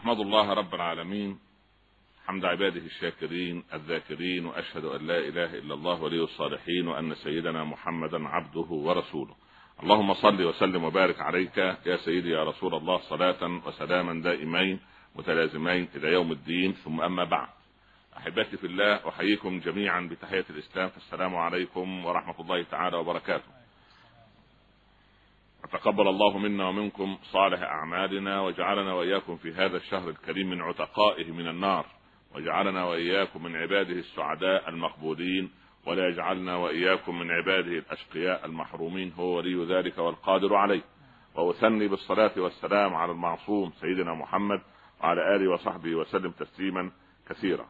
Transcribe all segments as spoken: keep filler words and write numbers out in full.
أحمد الله رب العالمين حمد عباده الشاكرين الذاكرين، وأشهد أن لا إله إلا الله ولي الصالحين، وأن سيدنا محمدا عبده ورسوله. اللهم صل وسلم وبارك عليك يا سيدي يا رسول الله، صلاة وسلاما دائمين متلازمين إلى يوم الدين. ثم أما بعد، أحبتي في الله، أحييكم جميعا بتحية الإسلام، فالسلام عليكم ورحمة الله تعالى وبركاته. تقبل الله منا ومنكم صالح أعمالنا، وجعلنا وإياكم في هذا الشهر الكريم من عتقائه من النار، وجعلنا وإياكم من عباده السعداء المقبولين، ولا يجعلنا وإياكم من عباده الأشقياء المحرومين، هو ولي ذلك والقادر عليه. وأثني بالصلاة والسلام على المعصوم سيدنا محمد وعلى آله وصحبه وسلم تسليما كثيرا.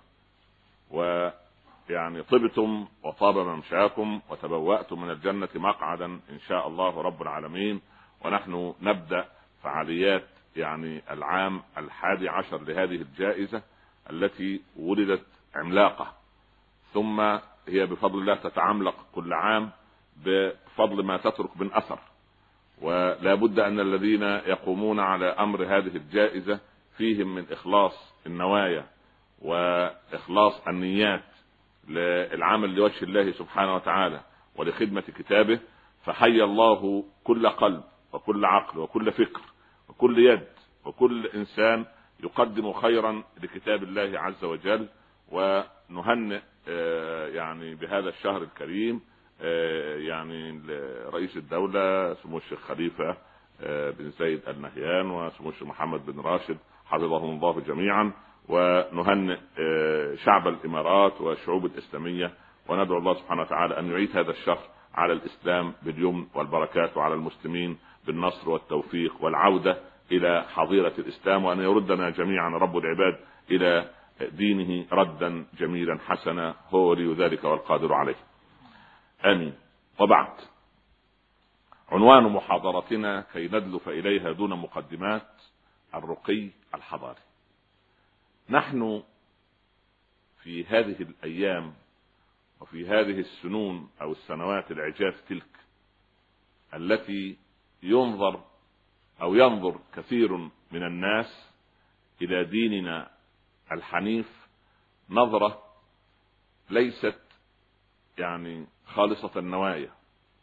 ويعني طبتم وطاب ممشاكم وتبوأتم من الجنة مقعدا إن شاء الله رب العالمين. ونحن نبدأ فعاليات يعني العام الحادي عشر لهذه الجائزة التي ولدت عملاقة، ثم هي بفضل الله تتعملق كل عام بفضل ما تترك من أثر. ولا بد أن الذين يقومون على أمر هذه الجائزة فيهم من إخلاص النوايا وإخلاص النيات للعمل لوجه الله سبحانه وتعالى ولخدمة كتابه. فحي الله كل قلب وكل عقل وكل فكر وكل يد وكل إنسان يقدم خيرا لكتاب الله عز وجل. ونهنئ يعني بهذا الشهر الكريم يعني رئيس الدولة سمو الشيخ خليفة بن زايد آل نهيان وسمو الشيخ محمد بن راشد حفظهم الله جميعا، ونهنئ شعب الإمارات والشعوب الإسلامية، وندعو الله سبحانه وتعالى أن يعيد هذا الشهر على الإسلام باليمن والبركات، وعلى المسلمين بالنصر والتوفيق والعودة إلى حظيرة الإسلام، وأن يردنا جميعا رب العباد إلى دينه ردا جميلا حسنا، هو ولي ذلك والقادر عليه. آمين. وبعد، عنوان محاضرتنا كي ندلف إليها دون مقدمات الرقي الحضاري. نحن في هذه الأيام وفي هذه السنون أو السنوات العجاف تلك التي ينظر أو ينظر كثير من الناس إلى ديننا الحنيف نظرة ليست يعني خالصة النوايا،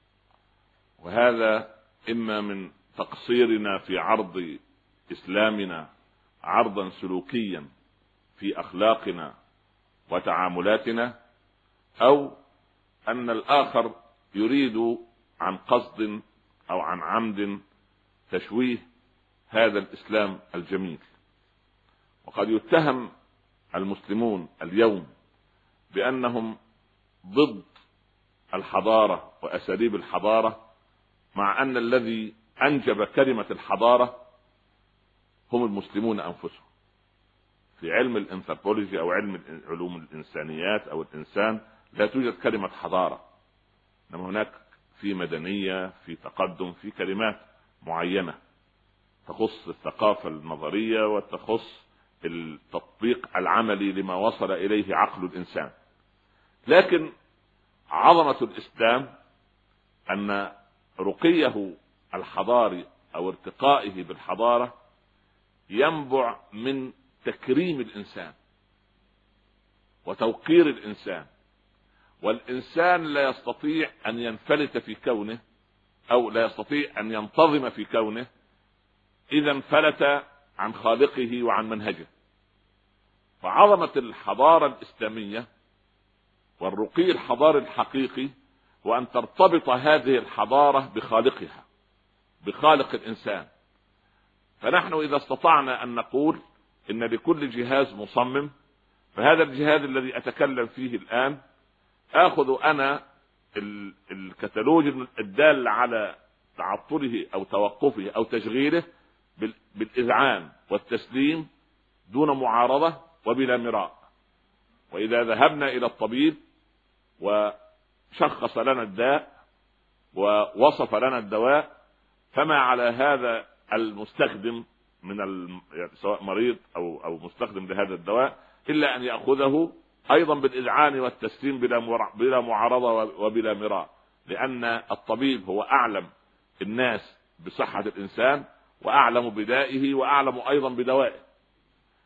وهذا إما من تقصيرنا في عرض إسلامنا عرضا سلوكيا في أخلاقنا وتعاملاتنا، أو أن الآخر يريد عن قصد أو عن عمد تشويه هذا الإسلام الجميل. وقد يتهم المسلمون اليوم بأنهم ضد الحضارة وأساليب الحضارة، مع أن الذي أنجب كلمة الحضارة هم المسلمون أنفسهم. في علم الانثروبولوجي أو علم علوم الإنسانيات أو الإنسان لا توجد كلمة حضارة، إنما هناك في مدنية، في تقدم، في كلمات معينة تخص الثقافة النظرية وتخص التطبيق العملي لما وصل إليه عقل الإنسان. لكن عظمة الإسلام أن رقيه الحضاري أو ارتقائه بالحضارة ينبع من تكريم الإنسان وتوقير الإنسان، والإنسان لا يستطيع أن ينفلت في كونه أو لا يستطيع أن ينتظم في كونه إذا انفلت عن خالقه وعن منهجه. فعظمة الحضارة الإسلامية والرقي الحضاري الحقيقي وأن ترتبط هذه الحضارة بخالقها، بخالق الإنسان. فنحن إذا استطعنا أن نقول إن لكل جهاز مصمم، فهذا الجهاز الذي أتكلم فيه الآن آخذ أنا الكتالوج الدال على تعطله أو توقفه أو تشغيله بالإذعان والتسليم دون معارضة وبلا مراء. وإذا ذهبنا إلى الطبيب وشخص لنا الداء ووصف لنا الدواء، فما على هذا المستخدم من الم... سواء مريض أو, أو مستخدم لهذا الدواء إلا أن يأخذه أيضا بالإذعان والتسليم بلا, مر... بلا معارضة وبلا مراء، لأن الطبيب هو أعلم الناس بصحة الإنسان وأعلم بدائه وأعلم أيضا بدوائه.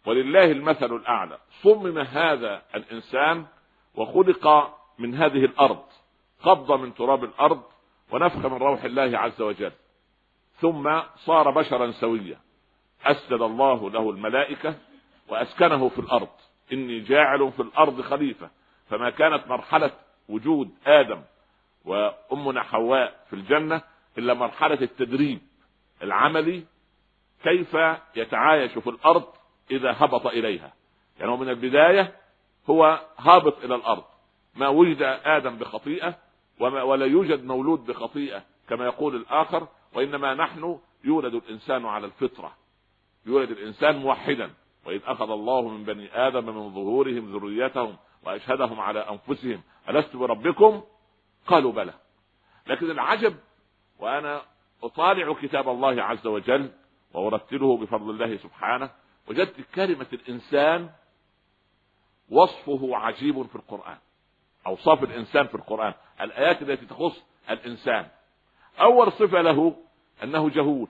ولله المثل الأعلى. صمم هذا الإنسان وخلق من هذه الأرض، قبض من تراب الأرض ونفخ من روح الله عز وجل، ثم صار بشرا سويا. أسجد الله له الملائكة وأسكنه في الأرض، إني جاعل في الأرض خليفة. فما كانت مرحلة وجود آدم وأمنا حواء في الجنة إلا مرحلة التدريب العملي، كيف يتعايش في الأرض إذا هبط إليها. يعني من البداية هو هابط إلى الأرض، ما وجد آدم بخطيئة وما ولا يوجد مولود بخطيئة كما يقول الآخر، وإنما نحن يولد الإنسان على الفطرة، يولد الإنسان موحدا. وإذ أخذ الله من بني آدم من ظهورهم ذريتهم وأشهدهم على أنفسهم ألست بربكم قالوا بلى. لكن العجب، وأنا أطالع كتاب الله عز وجل وأرتله بفضل الله سبحانه، وجدت كلمة الإنسان وصفه عجيب في القرآن. أوصاف الإنسان في القرآن، الآيات التي تخص الإنسان. أول صفة له أنه جهول.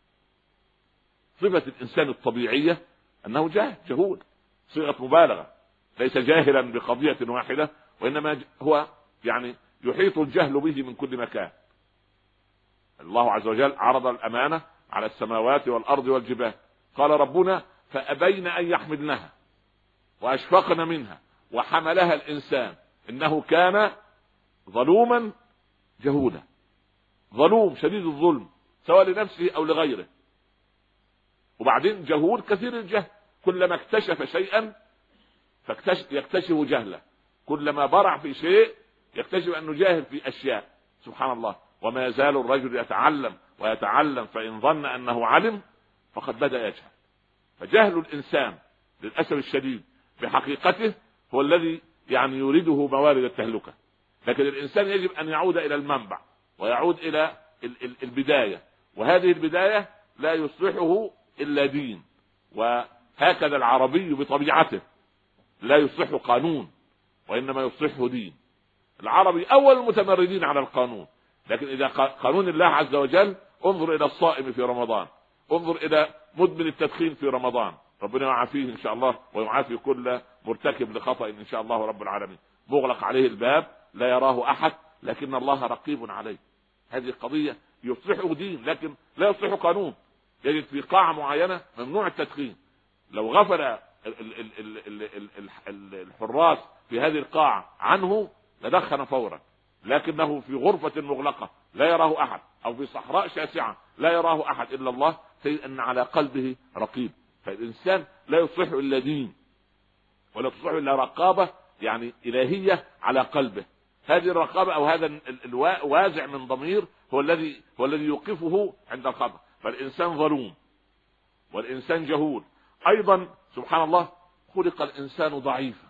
صفة الإنسان الطبيعية أنه جاهل جهول، صيغة مبالغة، ليس جاهلا بقضية واحدة، وإنما هو يعني يحيط الجهل به من كل مكان. الله عز وجل عرض الأمانة على السماوات والأرض والجبال، قال ربنا فأبين أن يحملنها وأشفقن منها وحملها الإنسان إنه كان ظلوما جهولا. ظلوم شديد الظلم سواء لنفسه أو لغيره، وبعدين جهول كثير الجهل، كلما اكتشف شيئا يكتشف جهله، كلما برع في شيء يكتشف أنه جاهل في أشياء. سبحان الله، وما يزال الرجل يتعلم ويتعلم فإن ظن أنه علم فقد بدأ يجهل. فجهل الإنسان للأسف الشديد بحقيقته هو الذي يعني يريده موارد التهلكة. لكن الإنسان يجب أن يعود إلى المنبع ويعود إلى البداية، وهذه البداية لا يصلحه إلا دين. وهكذا العربي بطبيعته لا يصلح قانون وإنما يصلحه دين. العربي أول المتمردين على القانون، لكن إذا قانون الله عز وجل، انظر إلى الصائم في رمضان، انظر إلى مدمن التدخين في رمضان، ربنا يعافيه إن شاء الله ويعافي كل مرتكب لخطأ إن شاء الله رب العالمين. مغلق عليه الباب لا يراه أحد لكن الله رقيب عليه. هذه القضية يصلحه دين لكن لا يصلح قانون. يجد في قاعة معينة ممنوع التدخين، لو غفل الحراس في هذه القاعة عنه لدخن فورا، لكنه في غرفة مغلقة لا يراه أحد، أو في صحراء شاسعة لا يراه أحد إلا الله، سيد أن على قلبه رقيب. فالإنسان لا يصلح إلا دين، ولا تصلح إلا رقابة يعني إلهية على قلبه. هذه الرقابة أو هذا الوازع من ضمير هو الذي هو الذي يوقفه عند الخطأ. فالإنسان ظلوم والإنسان جهول. أيضا سبحان الله خلق الإنسان ضعيفا،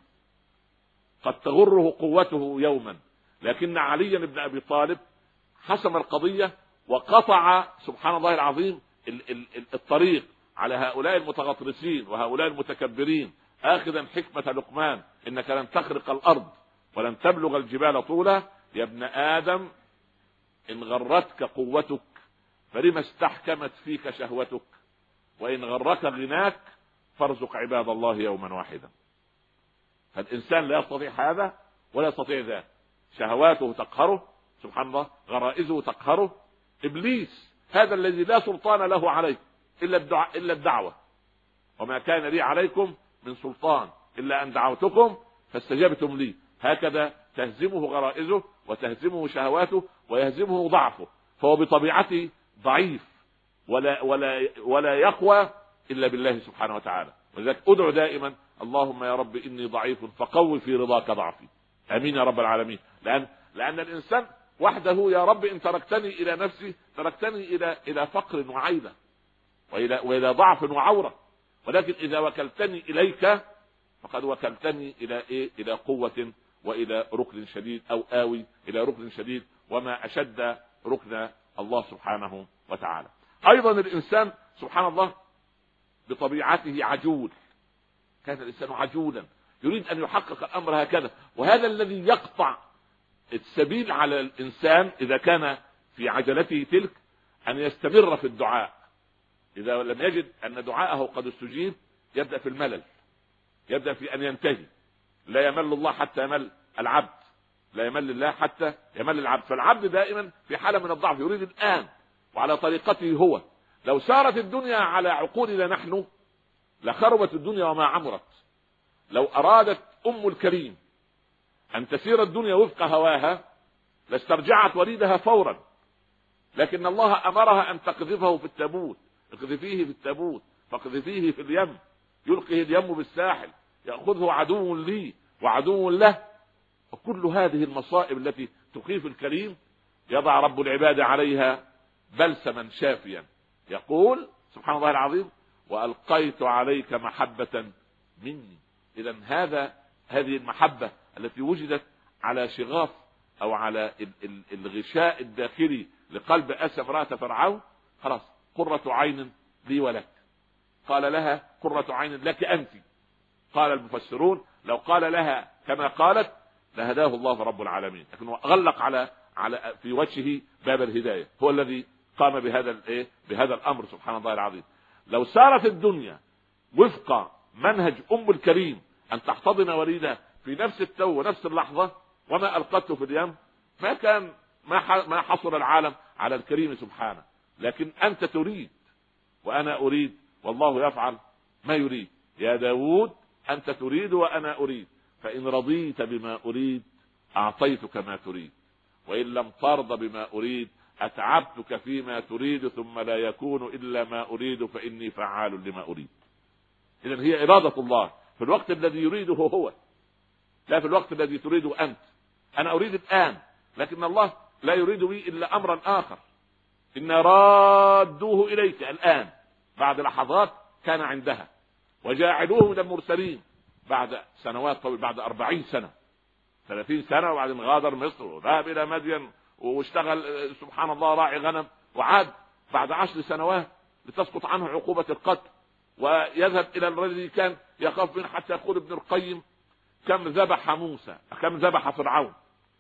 قد تغره قوته يوما، لكن علي بن أبي طالب حسم القضية وقطع سبحان الله العظيم الطريق على هؤلاء المتغطرسين وهؤلاء المتكبرين، آخذا حكمة لقمان إنك لن تخرق الأرض ولن تبلغ الجبال طولا، يا ابن آدم إن غرتك قوتك فلما استحكمت فيك شهوتك، وإن غرك غناك فارزق عباد الله يوما واحدا. فالإنسان لا يستطيع هذا ولا يستطيع ذا، شهواته تقهره سبحان الله، غرائزه تقهره. إبليس هذا الذي لا سلطان له عليه إلا الدعاء إلا الدعوة، وما كان لي عليكم من سلطان إلا أن دعوتكم فاستجبتم لي. هكذا تهزمه غرائزه وتهزمه شهواته ويهزمه ضعفه، فهو بطبيعته ضعيف ولا ولا ولا يقوى إلا بالله سبحانه وتعالى. ولذلك أدعو دائما اللهم يا رب إني ضعيف فقوي في رضاك ضعفي. آمين يا رب العالمين. لأن لأن الإنسان وحده يا رب إن تركتني إلى نفسي تركتني إلى إلى فقر وعيلة وإلى وإلى ضعف وعورة، ولكن إذا وكلتني إليك فقد وكلتني إلى إيه؟ إلى قوة وإلى ركن شديد، أو آوي إلى ركن شديد، وما أشد ركن الله سبحانه وتعالى. أيضا الإنسان سبحان الله بطبيعته عجول، كان الإنسان عجولا يريد أن يحقق الأمر هكذا، وهذا الذي يقطع السبيل على الإنسان إذا كان في عجلته تلك أن يستمر في الدعاء. إذا لم يجد أن دعاءه قد استجيب يبدأ في الملل، يبدأ في أن ينتهي. لا يمل الله حتى يمل العبد، لا يمل الله حتى يمل العبد. فالعبد دائما في حالة من الضعف، يريد الآن وعلى طريقته هو. لو سارت الدنيا على عقولنا نحن لخربت الدنيا وما عمرت. لو أرادت أم الكريم أن تسير الدنيا وفق هواها لاسترجعت وليدها فورا، لكن الله أمرها أن تقذفه في التابوت. اقذفيه في التابوت، فاقذفيه في اليم، يلقيه اليم بالساحل، يأخذه عدو لي وعدو له. وكل هذه المصائب التي تخيف الكريم يضع رب العباد عليها بلسما شافيا، يقول سبحان الله العظيم: وألقيت عليك محبة مني. إذا هذا هذه المحبة التي وجدت على شغاف أو على الغشاء الداخلي لقلب أسى امرأة فرعون، خلاص قرة عين لي ولك. قال لها قرة عين لك أنت. قال المفسرون لو قال لها كما قالت لهداه الله رب العالمين، لكنه غلق على على في وجهه باب الهداية. هو الذي قام بهذا الايه بهذا الأمر سبحان الله العظيم. لو سارت الدنيا وفق منهج أم الكريم أن تحتضن وليدها في نفس التو ونفس اللحظة وما ألقته في اليم، ما كان ما ما حصل العالم على الكريم سبحانه. لكن أنت تريد وأنا أريد والله يفعل ما يريد. يا داود أنت تريد وأنا أريد، فإن رضيت بما أريد أعطيتك ما تريد، وإن لم ترض بما أريد أتعبتك فيما تريد، ثم لا يكون إلا ما أريد فإني فعال لما أريد. إذن هي إرادة الله في الوقت الذي يريده هو، لا في الوقت الذي تريده أنت. أنا أريد الآن، لكن الله لا يريد بي إلا أمرا آخر. إن رادوه إليك الآن بعد لحظات كان عندها، وجاعلوه من المرسلين بعد سنوات طويلة، بعد أربعين سنة ثلاثين سنة، وبعدين غادر مصر وذهب إلى مدين واشتغل سبحان الله راعي غنم، وعاد بعد عشر سنوات لتسقط عنه عقوبة القتل، ويذهب إلى الذي كان يخاف منه. حتى يقول ابن القيم كم ذبح موسى كم ذبح فرعون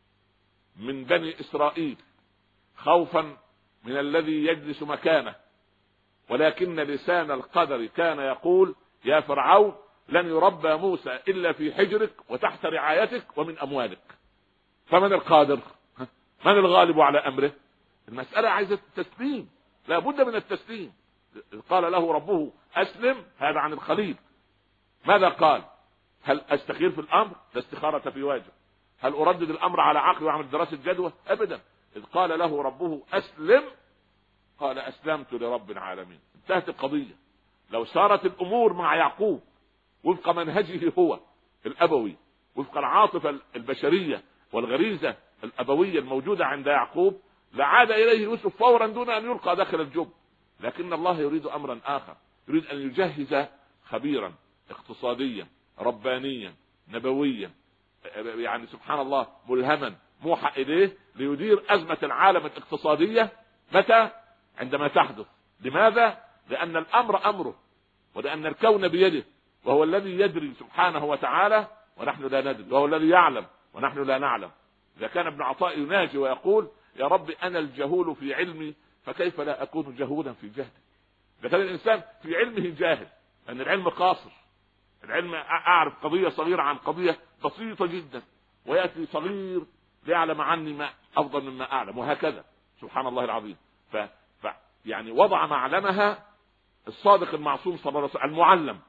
من بني إسرائيل خوفا من الذي يجلس مكانه، ولكن لسان القدر كان يقول يا فرعون لن يربى موسى إلا في حجرك وتحت رعايتك ومن أموالك. فمن القادر؟ من الغالب على أمره؟ المسألة عايزة التسليم، لا بد من التسليم. قال له ربه أسلم، هذا عن الخليل. ماذا قال؟ هل أستخير في الأمر؟ لا استخارة في واجب. هل أردد الأمر على عقل وأعمل دراسة جدوى؟ أبدا. إذ قال له ربه أسلم قال أسلمت لرب العالمين. انتهت القضية. لو سارت الأمور مع يعقوب وفق منهجه هو الأبوي، وفق العاطفة البشرية والغريزة الأبوية الموجودة عند يعقوب، لعاد إليه يوسف فورا دون أن يلقى داخل الجب. لكن الله يريد أمرا آخر، يريد أن يجهز خبيرا اقتصاديا ربانيا نبويا، يعني سبحان الله ملهما موحى إليه ليدير أزمة العالم الاقتصادية. متى؟ عندما تحدث. لماذا؟ لأن الأمر أمره، ولأن الكون بيده، وهو الذي يدري سبحانه وتعالى ونحن لا ندري، وهو الذي يعلم ونحن لا نعلم. إذا كان ابن عطاء يناجي ويقول يا رب أنا الجهول في علمي فكيف لا أكون جهولا في جهلي. إذا كان الإنسان في علمه جاهل، أن العلم قاصر، العلم أعرف قضية صغيرة عن قضية بسيطة جدا، ويأتي صغير ليعلم عني ما أفضل مما أعلم، وهكذا سبحان الله العظيم. ف... ف... يعني وضع معلمها الصادق المعصوم صلى الله عليه وسلم المعلم.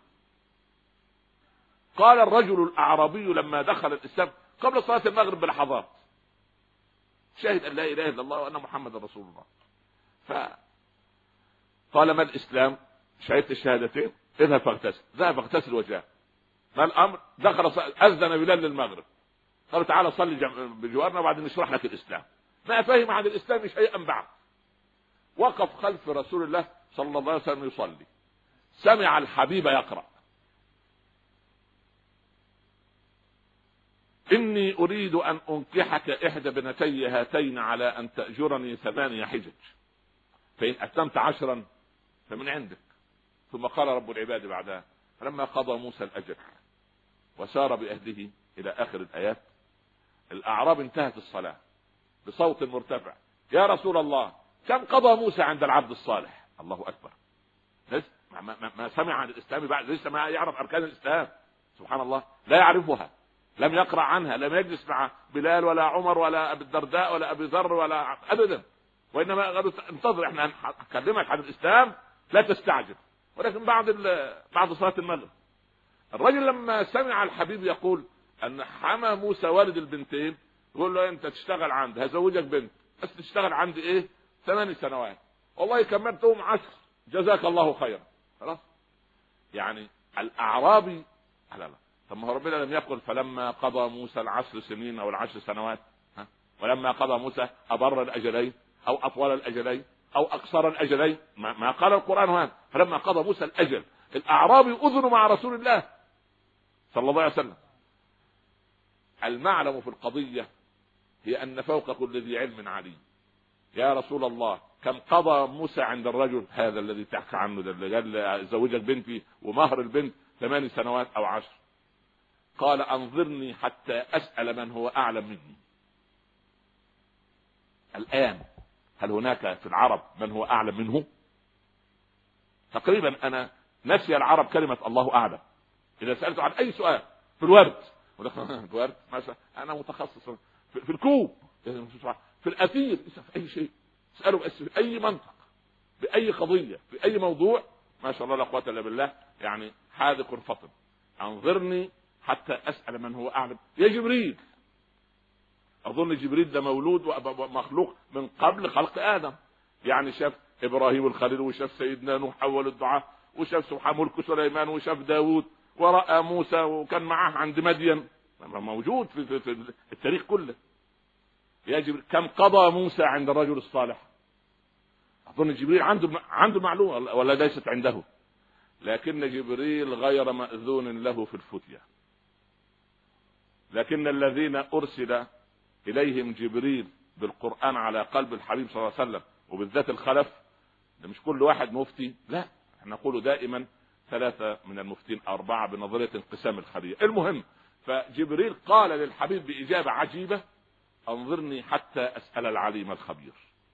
قال الرجل الأعرابي لما دخل الإسلام قبل صلاة المغرب بلحظات شهد أن لا إله إلا الله وأن محمد رسول الله، فقال ما الإسلام؟ شهدت الشهادتين، اذهب فاغتسل. ذهب فاغتسل وجاء. ما الأمر؟ دخل ص... أذن بلال للمغرب، قال تعالى صلي بجوارنا وبعدين نشرح لك الإسلام. ما فهم عن الإسلام شيئا بعد. وقف خلف رسول الله صلى الله عليه وسلم يصلي، سمع الحبيب يقرأ إني أريد أن أنكحك إحدى بنتي هاتين على أن تأجرني ثمانية حجج، فإن أتممت عشرا فمن عندك. ثم قال رب العباد بعدها فلما قضى موسى الأجل وسار بأهله إلى آخر الآيات، الأعراب انتهت الصلاة بصوت مرتفع يا رسول الله كم قضى موسى عند العبد الصالح؟ الله أكبر. ما, ما, ما سمع عن الاسلام بعد، لسه ما يعرف اركان الاسلام، سبحان الله لا يعرفها، لم يقرأ عنها، لم يجلس مع بلال ولا عمر ولا ابي الدرداء ولا ابي ذر ولا ابدا، وانما قالوا انتظر احنا هنكلمك عن الاسلام لا تستعجل. ولكن بعد بعد صلاة المغرب الرجل لما سمع الحبيب يقول ان حمى موسى والد البنتين، يقول له انت تشتغل عندي، هزوجك بنت بس تشتغل عندي ايه ثمان سنوات، والله كملتهم عشر جزاك الله خيرا. خلاص يعني الاعرابي لا لا. طب ما هو ربنا لم يقل فلما قضى موسى العشر سنين او العشر سنوات، ها؟ ولما قضى موسى ابر الاجلين او اطول الاجلين او اقصر الاجلين، ما قال القران هذا. فلما قضى موسى الاجل الاعرابي اذن مع رسول الله صلى الله عليه وسلم. المعلم في القضيه هي ان فوق كل ذي علم عليم. يا رسول الله كم قضى موسى عند الرجل هذا الذي تحكي عنه ده اللي قال زوجك بنتي ومهر البنت ثمان سنوات او عشر؟ قال انظرني حتى اسال من هو اعلم مني. الان هل هناك في العرب من هو اعلم منه؟ تقريبا انا نسي العرب كلمه الله اعلم. اذا سالته عن اي سؤال في الورد الورد مثلا انا متخصص في الكوب، في الاثير، في اي شيء اساله، بس في اي منطق باي قضيه في اي موضوع ما شاء الله لا قوه الا بالله، يعني حاذق فطن. انظرني حتى اسال من هو اعلم. يا جبريل، اظن جبريل ده مولود ومخلوق من قبل خلق ادم، يعني شاف ابراهيم الخليل وشاف سيدنا نوح اول الدعاء وشاف سبحان ملك سليمان وشاف داود وراى موسى وكان معاه عند مدين، موجود في, في التاريخ كله. يا جبريل كم قضى موسى عند الرجل الصالح؟ اظن جبريل عنده عنده معلومه ولا ليست عنده، لكن جبريل غير مأذون له في الفتية. لكن الذين ارسل اليهم جبريل بالقرآن على قلب الحبيب صلى الله عليه وسلم وبالذات الخلف، ده مش كل واحد مفتي، لا احنا نقول دائما ثلاثة من المفتين أربعة بنظرية انقسام الخلية. المهم فجبريل قال للحبيب بإجابة عجيبة انظرني حتى أسأل العليم الخبير.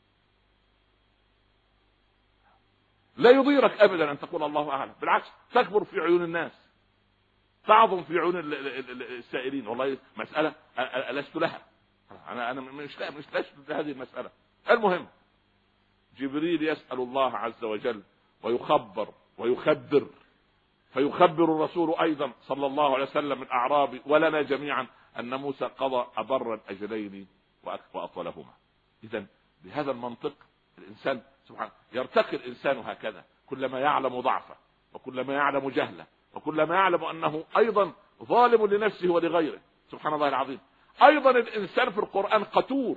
لا يضيرك أبدا أن تقول الله أعلم، بالعكس تكبر في عيون الناس، تعظم في عيون السائلين. والله مسألة لست لها، أنا أنا مش مش لست هذه المسألة. المهم جبريل يسأل الله عز وجل ويخبر ويخبر، فيخبر الرسول أيضا صلى الله عليه وسلم الأعرابي ولنا جميعا أن موسى قضى أبر الأجلين وأطولهما. إذن بهذا المنطق الإنسان سبحانه يرتقي الإنسان هكذا، كلما يعلم ضعفه وكلما يعلم جهله وكلما يعلم أنه أيضا ظالم لنفسه ولغيره. سبحان الله العظيم. أيضا الإنسان في القرآن قتور.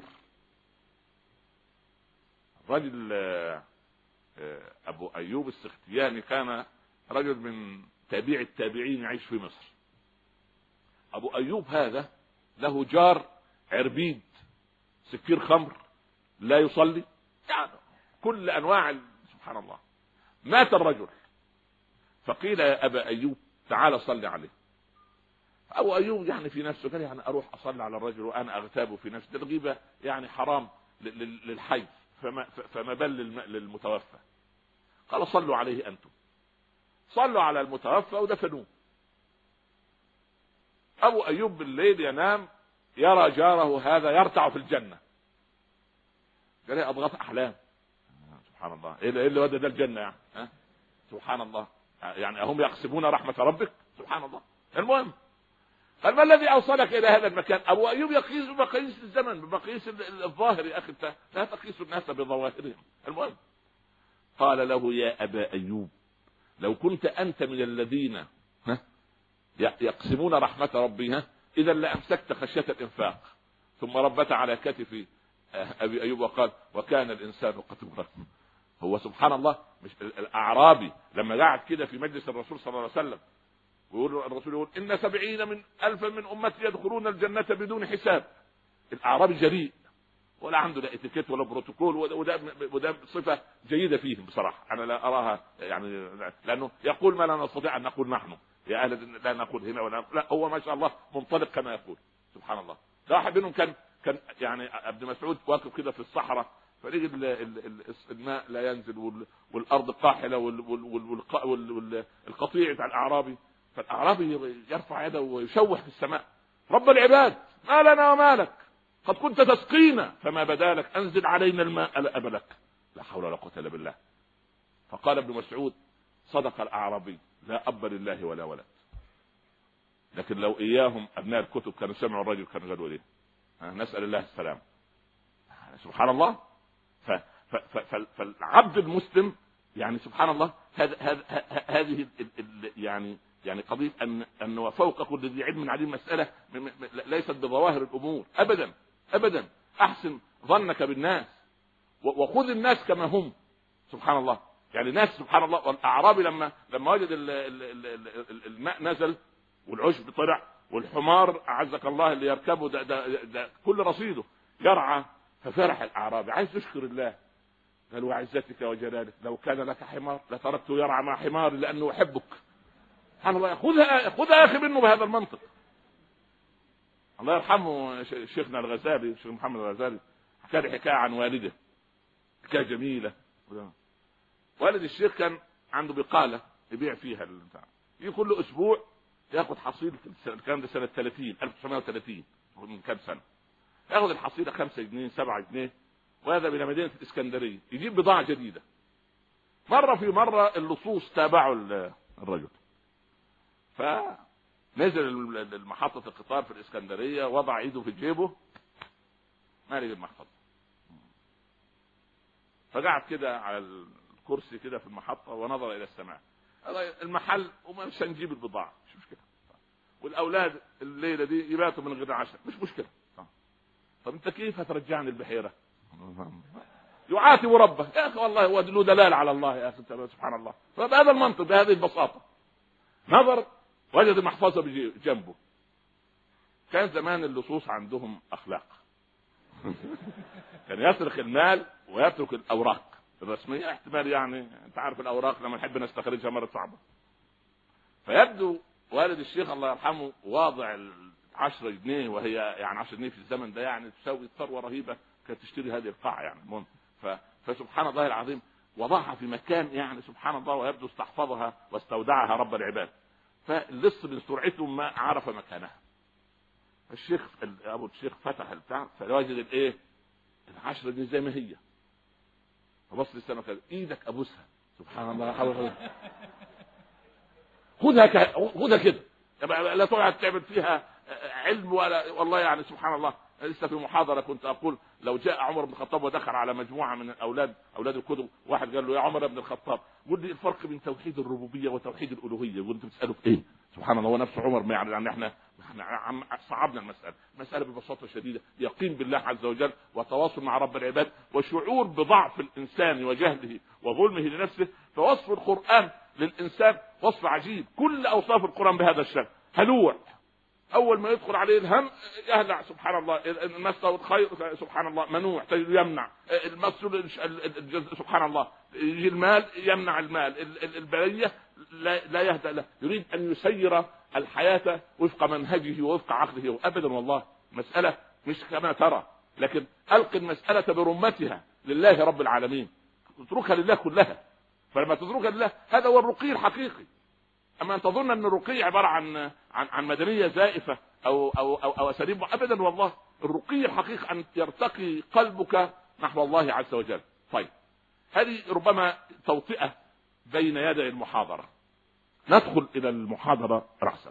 رجل أبو أيوب السختياني كان رجل من تابع التابعين يعيش في مصر. أبو أيوب هذا له جار عربيد سكير خمر لا يصلي، يعني كل أنواع. سبحان الله. مات الرجل فقيل يا أبا أيوب تعال صلي عليه. أبو أيوب يعني في نفسه قال يعني أروح أصلي على الرجل وأنا أغتابه في نفسي، الغيبة يعني حرام للحي فما, فما بل للمتوفى. قال صلوا عليه أنتم. صلوا على المتوفى ودفنوه. أبو أيوب بالليل ينام يرى جاره هذا يرتع في الجنة. قال لي أضغط أحلام. سبحان الله. إيه اللي ودى ده الجنة يعني؟ ها؟ سبحان الله. يعني هم يقسمون رحمة ربك؟ سبحان الله. المهم قال ما الذي أوصلك إلى هذا المكان؟ أبو أيوب يقيس بمقاييس الزمن بمقاييس الظاهر. يا أخي لا تقيس الناس بظواهرهم. المهم قال له يا أبا أيوب لو كنت أنت من الذين ها يقسمون رحمة ربي ها إذا لأمسكت خشية الإنفاق. ثم ربت على كتف أبي أيوب وقال وكان الإنسان قتورا. هو سبحان الله مش الأعرابي لما قعد كده في مجلس الرسول صلى الله عليه وسلم ويقول الرسول يقول إن سبعين من ألف من أمتي يدخلون الجنة بدون حساب. الأعرابي جريء ولا عنده لا اتيكيت ولا بروتوكول، وده وده صفة جيدة فيهم بصراحة. أنا لا أراها يعني لأنه يقول ما لا نستطيع أن نقول نحن يا أهل لا نقول هنا ولا لا، هو ما شاء الله منطلق كما يقول. سبحان الله. واحد منهم كان كان يعني ابن مسعود واقف كده في الصحراء فريق الماء لا ينزل والارض قاحله والقطيع بتاع الاعرابي، فالاعرابي يرفع يده ويشوح في السماء: رب العباد ما لنا وما لك، قد كنت تسقينا فما بدالك، انزل علينا الماء لا أبا لك. لا حول ولا قوه الا بالله. فقال ابن مسعود: صدق الاعرابي لا اب لله ولا ولد. لكن لو اياهم ابناء الكتب كانوا سمعوا الرجل كانوا قالوا ليه؟ نسال الله السلام. سبحان الله. فالعبد المسلم يعني سبحان الله هذا هذه يعني يعني قضيه ان انه فوق كل ذي علم عليم مساله ليست بظواهر الامور ابدا ابدا. احسن ظنك بالناس وخذ الناس كما هم. سبحان الله. يعني ناس سبحان الله. والاعرابي لما لما وجد الماء نزل والعشب طلع والحمار اعزك الله اللي يركبه ده, ده, ده كل رصيده يرعى، ففرح الاعرابي عايز يشكر الله. قال: وعزتك وجلالك لو كان لك حمار لتركته يرعى مع حمار لانه يحبك. سبحان الله. خذها خذها يا اخي منه بهذا المنطق. الله يرحمه شيخنا الغزالي، الشيخ محمد الغزالي، حكى لي حكايه عن والده، حكايه جميله. والد الشيخ كان عنده بقاله يبيع فيها البتاع، يجي كل اسبوع ياخذ حصيل، الكلام ده سنه ثلاثين ألف وتسعمائة وثلاثين من كم سنه، ياخذ الحصيله خمسة جنيه سبعة جنيه وهذا الى مدينه الاسكندريه يجيب بضاعه جديده. مره في مره اللصوص تابعوا الرجل، فنزل محطه القطار في الاسكندريه وضع ايده في جيبه ما لقى المحفظه، فقعد كده على الكرسي كده في المحطه ونظر الى السماء. المحل ومش هنجيب البضاعه مش مشكله، والاولاد الليله دي يباتوا من غدا عشاء مش مشكله. طب انت كيف هترجعني البحيره؟ يعاتب ربه. يا اخي والله هو له دلال على الله يا اخي سبحان الله. فبهذا المنطق بهذه البساطه نظر وجد محفظه بجنبه. كان زمان اللصوص عندهم اخلاق كان يسرق المال ويترك الاوراق الرسميه، احتمال يعني انت عارف الاوراق لما نحب نستخرجها مره صعبه. فيبدو والد الشيخ الله يرحمه واضع عشرة جنيه، وهي يعني عشرة جنيه في الزمن ده يعني تساوي ثروه رهيبه، كانت تشتري هذه القاعه يعني المهم. فسبحان الله العظيم وضعها في مكان يعني سبحان الله، ويبدو استحفظها واستودعها رب العباد. فاللص من سرعته ما عرف مكانها. الشيخ ابو الشيخ فتح البتاع فوجد الايه العشرة جنيه زي ما هي، فبص للسماء كده: ايدك ابوسها. سبحان الله. حاول خذها خذها كده، لا تقعد تعمل فيها علم ولا والله يعني سبحان الله. لسه في محاضره كنت اقول لو جاء عمر بن الخطاب ودخل على مجموعه من الاولاد اولاد الكتب، واحد قال له: يا عمر بن الخطاب قل لي الفرق بين توحيد الربوبيه وتوحيد الالوهيه. وانت بتساله في ايه؟ سبحان الله. ونفس عمر ما يعني ان احنا احنا صعبنا المساله المساله ببساطه شديده، يقين بالله عز وجل وتواصل مع رب العباد وشعور بضعف الانسان وجهله وظلمه لنفسه. فوصف القران للانسان وصف عجيب، كل اوصاف القران بهذا الشكل. هلوع، اول ما يدخل عليه الهم يهلع سبحان الله. المس الخير سبحان الله منوع يمنع المس سبحان الله. يجي المال يمنع المال. البليه لا يهدأ له، يريد ان يسير الحياه وفق منهجه ووفق عقله. ابدا والله مساله مش كما ترى، لكن الق المساله برمتها لله رب العالمين، اتركها لله كلها. فلما تتركها لله هذا هو الرقي الحقيقي. اما ان تظن ان الرقي عباره عن عن عن مدنيه زائفه او او او, أو اساليب، ابدا والله. الرقي الحقيقي ان يرتقي قلبك نحو الله عز وجل. طيب هذه ربما توطئه بين يدي المحاضره. ندخل الى المحاضره راسا.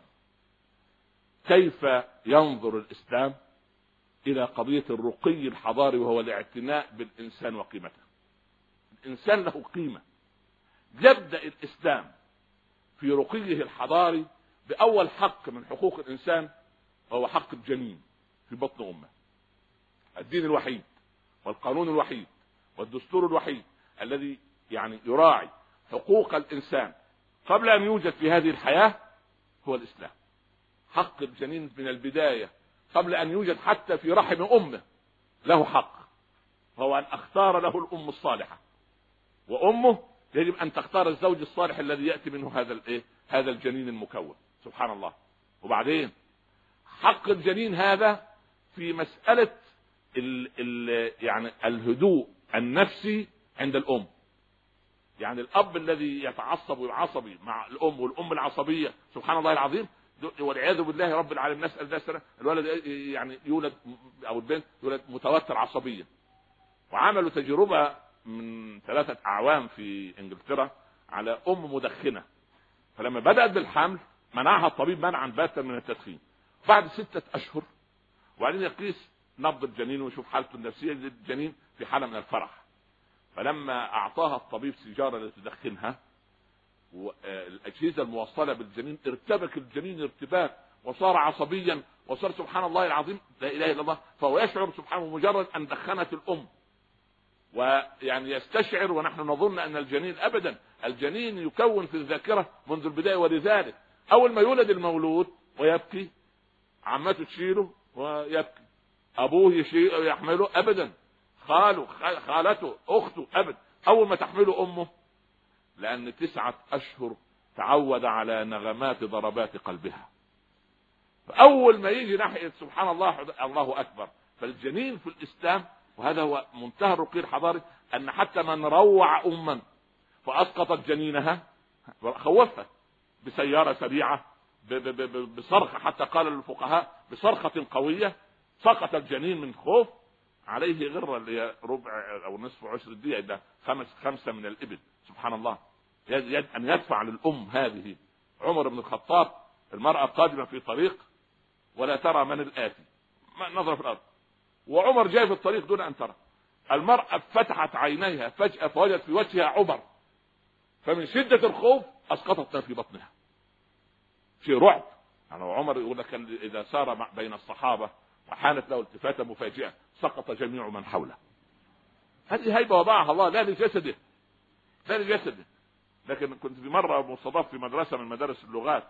كيف ينظر الاسلام الى قضيه الرقي الحضاري، وهو الاعتناء بالانسان وقيمته. الانسان له قيمه. يبدا الاسلام في رقيه الحضاري بأول حق من حقوق الإنسان، وهو حق الجنين في بطن أمه. الدين الوحيد والقانون الوحيد والدستور الوحيد الذي يعني يراعي حقوق الإنسان قبل أن يوجد في هذه الحياة هو الإسلام. حق الجنين من البداية قبل أن يوجد حتى في رحم أمه له حق، وهو أن أختار له الأم الصالحة، وأمه يجب أن تختار الزوج الصالح الذي يأتي منه هذا الإيه هذا الجنين المكون. سبحان الله. وبعدين حق الجنين هذا في مسألة ال ال يعني الهدوء النفسي عند الأم. يعني الأب الذي يتعصب ويعصبي مع الأم والأم العصبية سبحان الله العظيم والعياذ بالله رب العالمين نسأل الله السلامة، الولد يعني يولد أو البنت يولد متوتر عصبيا. وعملوا تجربة من ثلاثة أعوام في إنجلترا على أم مدخنة، فلما بدأت بالحمل منعها الطبيب منعا باتا من التدخين. بعد ستة أشهر وبعدين يقيس نبض الجنين ويشوف حالته النفسية للجنين في حالة من الفرح، فلما أعطاها الطبيب سيجارة لتدخنها والأجهزة الموصلة بالجنين ارتبك الجنين ارتباك وصار عصبيا وصار سبحان الله العظيم لا إله إلا الله، فهو يشعر سبحانه مجرد أن دخنت الأم، ويعني يستشعر. ونحن نظن أن الجنين أبدا، الجنين يكون في الذاكرة منذ البداية، ولذلك أول ما يولد المولود ويبكي عمته تشيله ويبكي، أبوه يشيله يحمله أبدا، خاله خالته أخته أبدا، أول ما تحمله أمه، لأن تسعة أشهر تعود على نغمات ضربات قلبها، فأول ما يجي ناحية سبحان الله الله أكبر. فالجنين في الإسلام، وهذا هو منتهى الرقي الحضاري، أن حتى من روع أما فأسقطت جنينها خوفها بسيارة سريعة بصرخة، حتى قال الفقهاء بصرخة قوية سقط الجنين من خوف، عليه غرة اللي هي ربع أو نصف عشر الدقيقة، ده خمس خمسة من الإبل سبحان الله، يجب أن يدفع للأم هذه. عمر بن الخطاب المرأة قادمة في طريق ولا ترى من الآتي، نظر في الأرض، وعمر جاي في الطريق دون أن ترى. المرأة فتحت عينيها فجأة فوجدت في وجهها عبر، فمن شدة الخوف أسقطت في بطنها. شيء رعب. يعني عمر يقول لك إذا سار بين الصحابة وحانت له التفاتة مفاجئة سقط جميع من حوله. هذه هيبة وضعها الله لا لجسده لا لجسده. لكن كنت في مرة مستضاف في مدرسة من مدارس اللغات،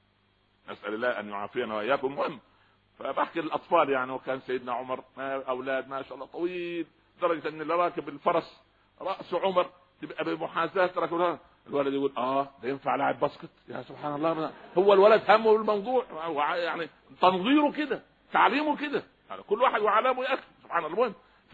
نسأل الله أن يعافينا وإياكم، مهم، فبحكي للأطفال يعني، وكان سيدنا عمر أولاد ما شاء الله طويل درجة أن اللي راكب الفرس رأس عمر تبقى بمحاذاة ركبها، الولد يقول آه ده ينفع لاعب باسكت، يا سبحان الله. هو الولد همه الموضوع يعني تنظيره كده تعليمه كده، يعني كل واحد وعلامه يأكل سبحان الله. المهم ف...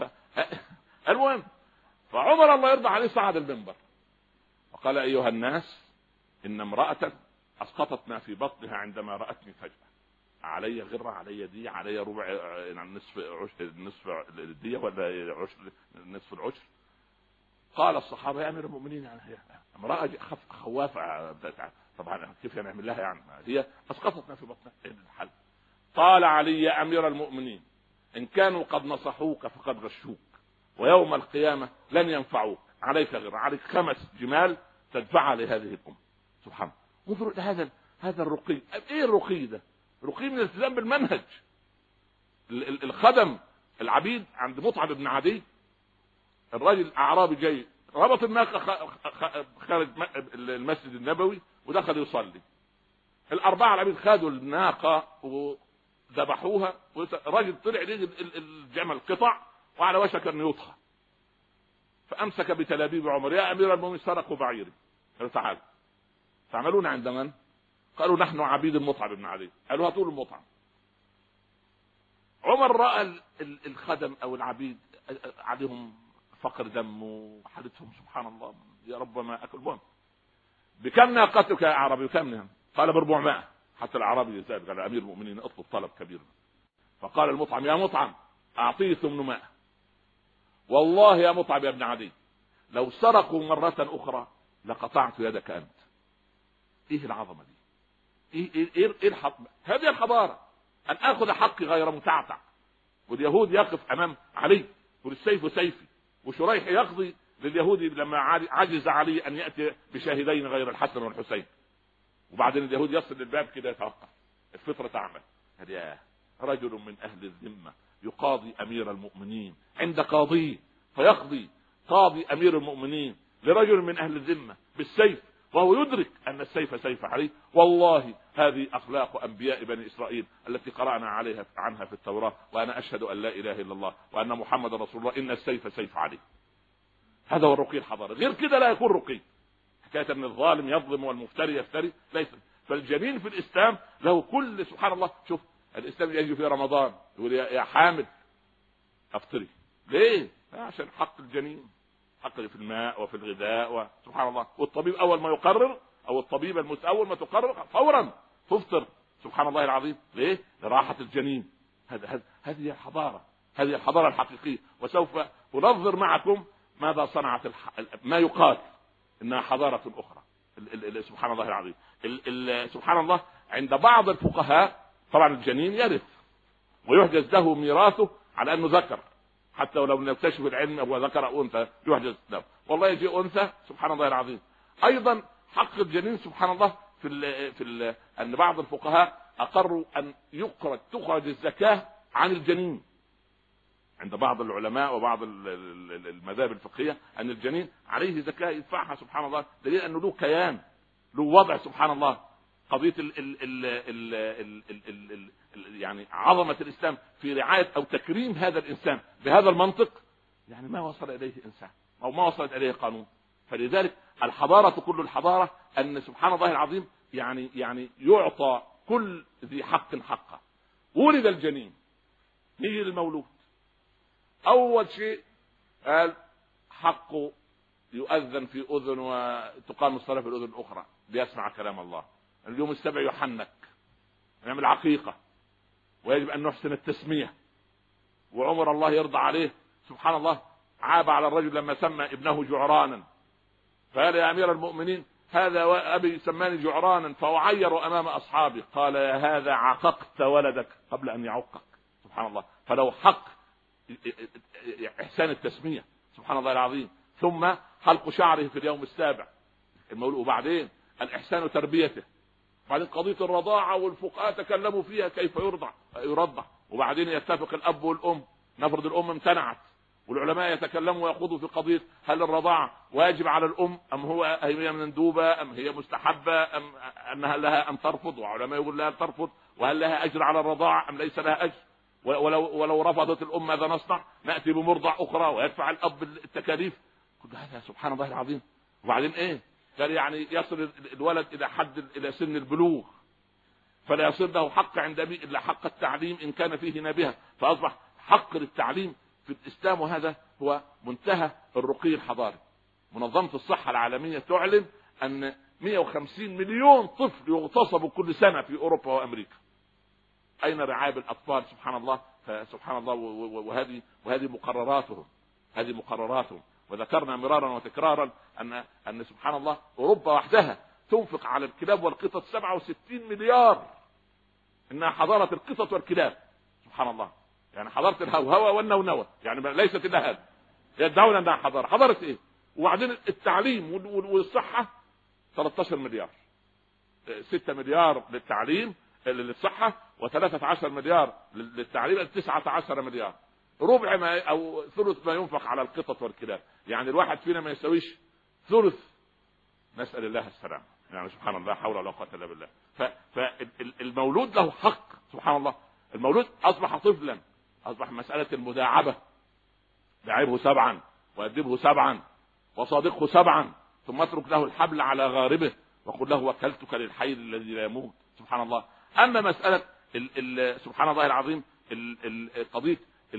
المهم فعمر الله يرضى عليه صعد المنبر وقال أيها الناس إن امرأة أسقطت ما في بطنها عندما رأتني فجأة، علي غرة علي دي علي ربع يعني نصف عشر نصف الدية ولا عشر نصف العشر. قال الصحابة يا أمير المؤمنين يعني هي امرأة خوافة طبعا كيف نعمل لها يعني هي أسقطت ما في بطنها إيه الحل؟ قال علي يا أمير المؤمنين إن كانوا قد نصحوك فقد غشوك ويوم القيامة لن ينفعوك، عليك غير عليك خمس جمال تدفعها لهذه الأمة. سبحان الله. انظروا هذا هذا الرقي. ايه الرقي ده؟ رقي من الالتزام بالمنهج. الخدم العبيد عند مطعم بن عدي، الراجل الاعرابي جاي ربط الناقه خارج المسجد النبوي ودخل يصلي، الاربعه العبيد خدوا الناقه وذبحوها، الراجل طلع يجد الجمل قطع وعلى وشك ان يطهى، فامسك بتلابيب عمر يا امير المؤمنين سرقوا بعيري. قالوا تعالوا تعملون عند من؟ قالوا نحن عبيد المطعم بن عدي. قالوا هاتوا المطعم. عمر راى الخدم او العبيد عليهم فقر دم وحالتهم سبحان الله يا رب ما اكلهم. بكم ناقتك يا اعرابي؟ بكم؟ قال ب أربعمائة. حتى الاعرابي يزاد قال امير المؤمنين اطلب طلب كبير. فقال المطعم يا مطعم اعطيه ثمانمائة. والله يا مطعم يا ابن عدي لو سرقوا مرة اخرى لقطعت يدك انت. ايه العظمة دي؟ ايه ايه ايه, إيه الحق؟ هذه الحضارة ان اخذ حقي غير متعتع. واليهود يقف امام علي والسيف سيفي، وشريح يقضي لليهودي لما عجز علي ان ياتي بشاهدين غير الحسن والحسين، وبعدين اليهود يصل للباب كده يتوقف، الفطره تعمل. هذا رجل من اهل الذمه يقاضي امير المؤمنين عند قاضيه، فيقضي قاضي امير المؤمنين لرجل من اهل الذمه بالسيف، وهو يدرك ان السيف سيف عليه. والله هذه اخلاق انبياء بني اسرائيل التي قرانا عليها عنها في التوراه، وانا اشهد ان لا اله الا الله وان محمد رسول الله، ان السيف سيف عليه. هذا هو الرقي الحضاري. غير كده لا يكون رقي. حكايه ان الظالم يظلم والمفتري يفتري ليس. فالجميل في الاسلام له كل سبحان الله. شوف الاسلام يجي في رمضان يقول يا حامد افطري. ليه؟ عشان حق الجنين، حق في الماء وفي الغذاء، وسبحان الله. والطبيب اول ما يقرر، او الطبيب المس اول ما تقرر فورا تفطر، سبحان الله العظيم. ليه؟ لراحة الجنين. هذا هذه الحضارة، هذه الحضارة الحقيقية. وسوف أنظر معكم ماذا صنعت الح... ما يقال إنها حضارة أخرى. ال... ال... سبحان الله العظيم. ال... ال... سبحان الله. عند بعض الفقهاء طبعا الجنين يرث ويحجز له ميراثه على أنه ذكر، حتى ولو نكتشف العلم هو ذكر أو أنثى يحجز له. والله يجي أنثى، سبحان الله العظيم. أيضا حق الجنين سبحان الله في ال... في ال... أن بعض الفقهاء أقروا أن يخرج تخرج الزكاة عن الجنين. عند بعض العلماء وبعض المذاهب الفقهية أن الجنين عليه زكاة يدفعها، سبحان الله، دليل أنه له كيان، له وضع، سبحان الله. قضية ال ال ال ال ال ال ال ال ال يعني عظمة الإسلام في رعاية أو تكريم هذا الإنسان بهذا المنطق، يعني ما وصل إليه إنسان أو ما وصلت إليه قانون. فلذلك الحضارة كل الحضارة أن سبحان الله العظيم يعني يعني يعطى كل ذي حق حقه. ولد الجنين، نيجي للمولود، أول شيء قال حقه يؤذن في أذن وتقام الصلاة في الأذن الأخرى ليسمع كلام الله. اليوم السبع يحنك، نعمل عقيقة، ويجب أن نحسن التسمية. وعمر الله يرضى عليه سبحان الله عاب على الرجل لما سمى ابنه جعرانا، فقال يا أمير المؤمنين هذا أبي سماني جعرانا فأعير أمام أصحابي. قال يا هذا عققت ولدك قبل أن يعقك، سبحان الله. فلو حق إحسان التسمية، سبحان الله العظيم. ثم حلق شعره في اليوم السابع المولود، وبعدين الإحسان تربيته، بعدين قضية الرضاعة والفقهاء تكلموا فيها كيف يرضع يرضع، وبعدين يتفق الأب والأم. نفرض الأم امتنعت، والعلماء يتكلموا ويخوضوا في قضية هل الرضاعة واجب على الأم أم هو هي مندوبة أم هي مستحبة أم أنها لها أن ترفض، وعلماء يقول لها ترفض، وهل لها أجر على الرضاعة أم ليس لها أجر، ولو ولو رفضت الأم ماذا نصنع؟ نأتي بمرضع أخرى ويدفع الأب التكاليف. كل هذا سبحان الله العظيم. وبعدين إيه؟ قال يعني يصل الولد إلى حد إلى سن البلوغ فلا يصير له حق عند أبيه إلا حق التعليم إن كان فيه نابهة، فأصبح حق للتعليم في الإسلام. وهذا هو منتهى الرقي الحضاري. منظمة الصحة العالمية تعلن أن مئة وخمسين مليون طفل يغتصب كل سنة في أوروبا وأمريكا. أين رعاية الأطفال؟ سبحان الله. سبحان الله. وهذه وهذه مقرراتهم، هذه مقرراتهم. وذكرنا مرارا وتكرارا أن أن سبحان الله أوروبا وحدها تنفق على الكلاب والقطط سبعة وستين مليار. إنها حضارة القطط والكلاب، سبحان الله. يعني حضارة الهوهوة والنونوة، يعني ليست إلا هذا. يدعون أنها حضارة. حضارة إيه؟ وبعدين التعليم والصحة ثلاثة عشر مليار، ستة مليار للتعليم للصحة وثلاثة عشر مليار للتعليم، تسعة عشر مليار. ربع ما أو ثلث ما ينفق على القطط والكلاب. يعني الواحد فينا ما يسويش ثلث. نسأل الله السلام. يعني سبحان الله، حول ولا قوة إلا بالله. فالمولود له حق، سبحان الله. المولود أصبح طفلا، أصبح مسألة المداعبة. داعبه سبعا وأدبه سبعا وصادقه سبعا، ثم اترك له الحبل على غاربه وقل له وكلتك للحي الذي لا يموت، سبحان الله. أما مسألة ال ال سبحان الله العظيم قضية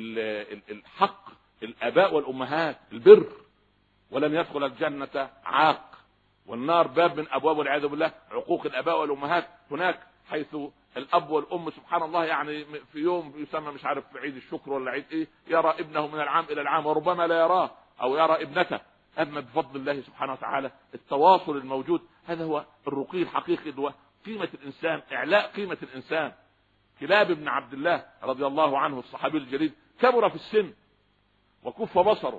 الحق الآباء والأمهات، البر، ولن يدخل الجنة عاق، والنار باب من أبواب والعياذ بالله عقوق الآباء والأمهات. هناك حيث الأب والأم سبحان الله يعني في يوم يسمى مش عارف في عيد الشكر ولا عيد إيه، يرى ابنه من العام إلى العام وربما لا يراه أو يرى ابنته. أما بفضل الله سبحانه وتعالى التواصل الموجود، هذا هو الرقي الحقيقي، هو قيمة الإنسان، إعلاء قيمة الإنسان. كلاب بن عبد الله رضي الله عنه الصحابي الجليل كبر في السن وكف بصره،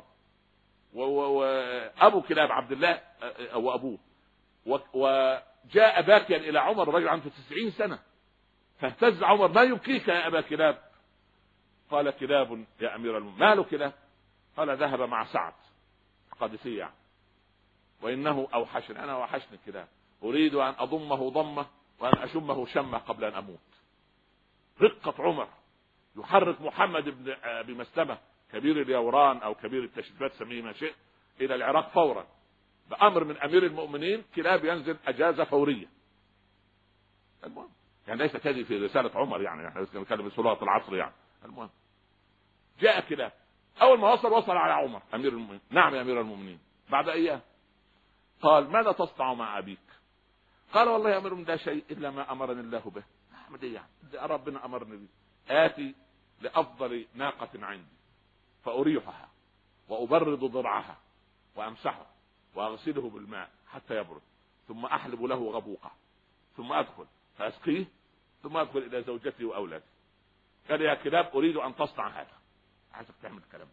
وأبو كلاب عبد الله أو أبوه، وجاء باكيا إلى عمر رجل عنده تسعين سنة، فاهتز عمر: ما يبكيك يا أبا كلاب؟ قال: كلاب يا أمير المؤمنين. ما له كلاب؟ قال: ذهب مع سعد القادسية وإنه أوحشني، أنا وحشني الكلاب، أريد أن أضمه ضمة وأن أشمه شمة قبل أن أموت. رقة عمر يحرك محمد بن أبي مسلمة كبير اليوران أو كبير التشريفات، سميه ما شئت، إلى العراق فورا بأمر من أمير المؤمنين. كلاب ينزل أجازة فورية. المهم يعني ليست هذه في رسالة عمر، يعني احنا نتكلم في صلاة العصر. يعني المهم جاء كلاب اول ما وصل وصل على عمر امير المؤمنين. نعم يا امير المؤمنين. بعد ايام قال ماذا تصنع مع ابيك؟ قال والله يا امير لا شيء الا ما امرني الله به. احمد ايه يعني ربنا امرني به؟ اتي لافضل ناقه عندي فاريحها وابرد ضرعها وامسحه واغسله بالماء حتى يبرد، ثم احلب له غبوقه، ثم ادخل فاسقيه، ثم ادخل الى زوجتي واولادي. قال يا كلاب اريد ان تصنع هذا. عايزك تعمل الكلام.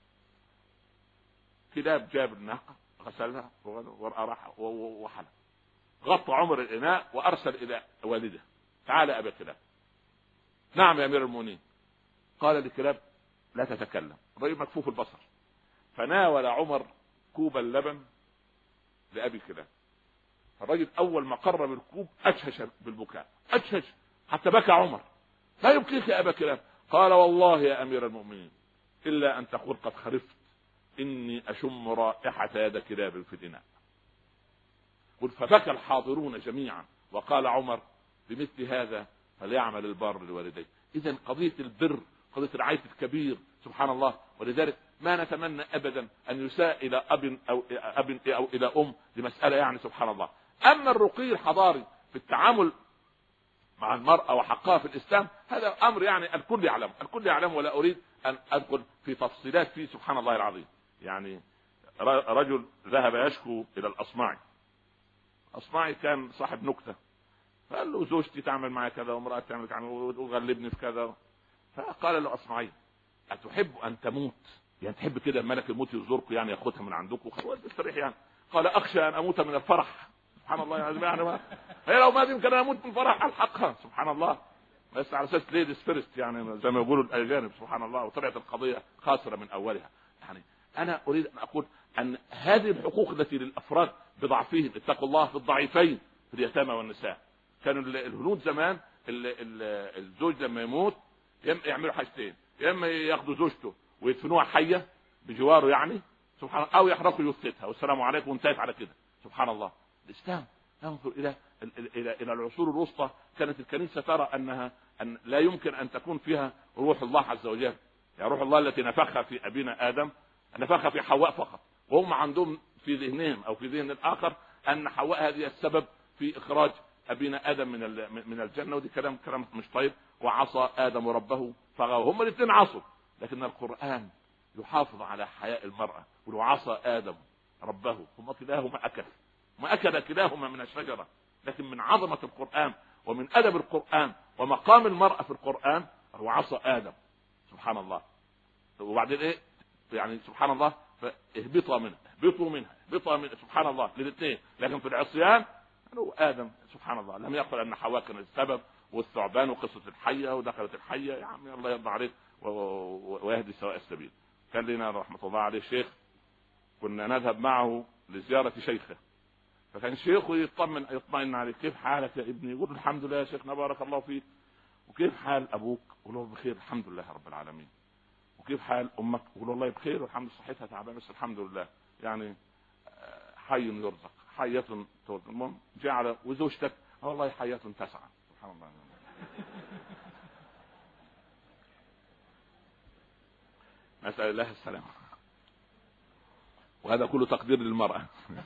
كلاب جاب الناقه غسلها وراحها وحلب، غطى عمر الاناء وارسل الى والده تعال ابا كلاب. نعم يا امير المؤمنين. قال لكلاب لا تتكلم. الرجل مكفوف البصر. فناول عمر كوب اللبن لابي كلاب. الرجل اول ما قرب الكوب اشهش بالبكاء، اشهش حتى بكى عمر. لا يبكيك يا ابا كلاب. قال والله يا امير المؤمنين الا ان تقول قد خرفت اني اشم رائحه يد كلاب في الاناء. فبكى الحاضرون جميعا. وقال عمر بمثل هذا فليعمل البار لوالديه. اذا قضيه البر قضيه رعايه الكبير سبحان الله. ولذلك ما نتمنى ابدا ان يساء الى اب او اب او الى ام لمساله يعني سبحان الله. اما الرقي الحضاري في التعامل مع المرأة وحقها في الإسلام هذا أمر يعني الكل يعلم، الكل يعلم، ولا أريد أن أدخل في تفصيلات فيه سبحان الله العظيم. يعني رجل ذهب يشكو إلى الأصمعي. أصمعي كان صاحب نكتة، فقال له زوجتي تعمل معي كذا وامرأة تعمل كذا وتغلبني في كذا. فقال له أصمعي أتحب أن تموت؟ يعني تحب كده ملك الموت يزوركم يعني ياخدها من عندكم خلاص تستريح يعني. قال أخشى أن أموت من الفرح. سبحان الله يعني ما هي لو ما يمكن اموت من الفرح الحقها سبحان الله، بس على اساس ليديز فيرست يعني زي ما يقولوا الاجانب سبحان الله. وطلعت القضيه خاسره من اولها. يعني انا اريد ان اقول ان هذه الحقوق التي للافراد بضعفهم اتقوا الله في الضعيفين في اليتامى والنساء. كانوا الهنود زمان الزوج لما يموت يعملوا حاجتين، يا اما ياخذوا زوجته ويدفنوها حيه بجواره يعني سبحان الله، او يحرقوا جثتها والسلام عليكم وانتهت على كده سبحان الله. الإسلام ينظر إلى إلى إلى العصور الوسطى. كانت الكنيسة ترى أنها أن لا يمكن أن تكون فيها روح الله عز وجل. يعني روح الله التي نفخها في أبينا آدم نفخها في حواء فقط، وهم عندهم في ذهنهم أو في ذهن الآخر أن حواء هذه السبب في إخراج أبينا آدم من من الجنة. ودي كلام كلام مش طيب. وعصى آدم ربه فغوى. هم الاثنين عصوا، لكن القرآن يحافظ على حياء المرأة. ولو عصى آدم ربه هم كلاهما أكل ما أكل كلاهما من الشجرة. لكن من عظمة القرآن ومن أدب القرآن ومقام المرأة في القرآن هو عصى آدم سبحان الله. وبعدين إيه يعني سبحان الله فاهبطوا منها اهبطوا منها اهبطوا منها سبحان الله للاثنين. لكن في العصيان هو آدم سبحان الله لم يقل أن حواء كان السبب والثعبان وقصة الحية ودخلت الحية. يا عمي الله يرضى عليك ويهدي سواء السبيل. كان لنا رحمة الله عليه الشيخ كنا نذهب معه لزيارة شيخه، فكان شيخه يطمن يطمئن عليه كيف حالك يا ابني؟ يقول الحمد لله يا شيخنا بارك الله فيك. وكيف حال ابوك؟ يقول له بخير الحمد لله رب العالمين. وكيف حال امك؟ يقول والله بخير والحمد لله صحتها تعبانه بس الحمد لله يعني حي يرزق حية ترزق. المهم جعل وزوجتك والله حياة تسعى سبحان الله. نسأل الله السلامة. وهذا كله تقدير للمرأة.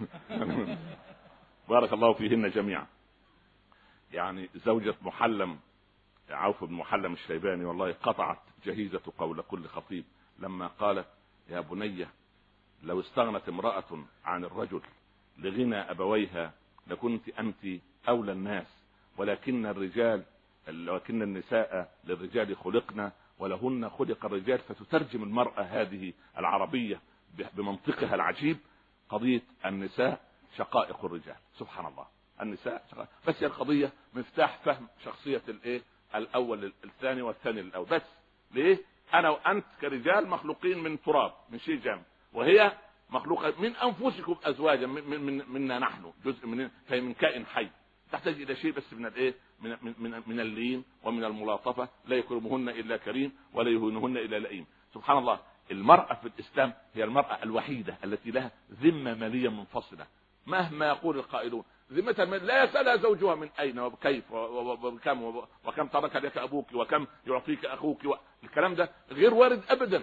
بارك الله فيهن جميعا. يعني زوجة محلم عوف بن محلم الشيباني والله قطعت جهيزة قول كل خطيب لما قالت يا بنية لو استغنت امرأة عن الرجل لغنى أبويها لكنت أنت أولى الناس، ولكن الرجال ولكن النساء للرجال خلقنا ولهن خلق الرجال. فتترجم المرأة هذه العربية بمنطقها العجيب قضية النساء شقائق الرجال سبحان الله. النساء شقائق. بس هي القضية مفتاح فهم شخصية الايه الاول الثاني والثاني الاول. بس ليه انا وانت كرجال مخلوقين من تراب من شيء جامد، وهي مخلوقة من انفسكم ازواجا من من منا نحن جزء من فهي من كائن حي تحتاج الى شيء بس من الايه من من من اللين ومن الملاطفة. لا يكرمهن الا كريم ولا يهونهن الا لئيم سبحان الله. المرأة في الإسلام هي المرأة الوحيدة التي لها ذمة مالية منفصلة. مهما يقول القائلون ذمتها لا يسألها زوجها من أين وكيف وكم وكم ترك لك أبوك وكم يعطيك أخوك. الكلام ده غير وارد أبدا.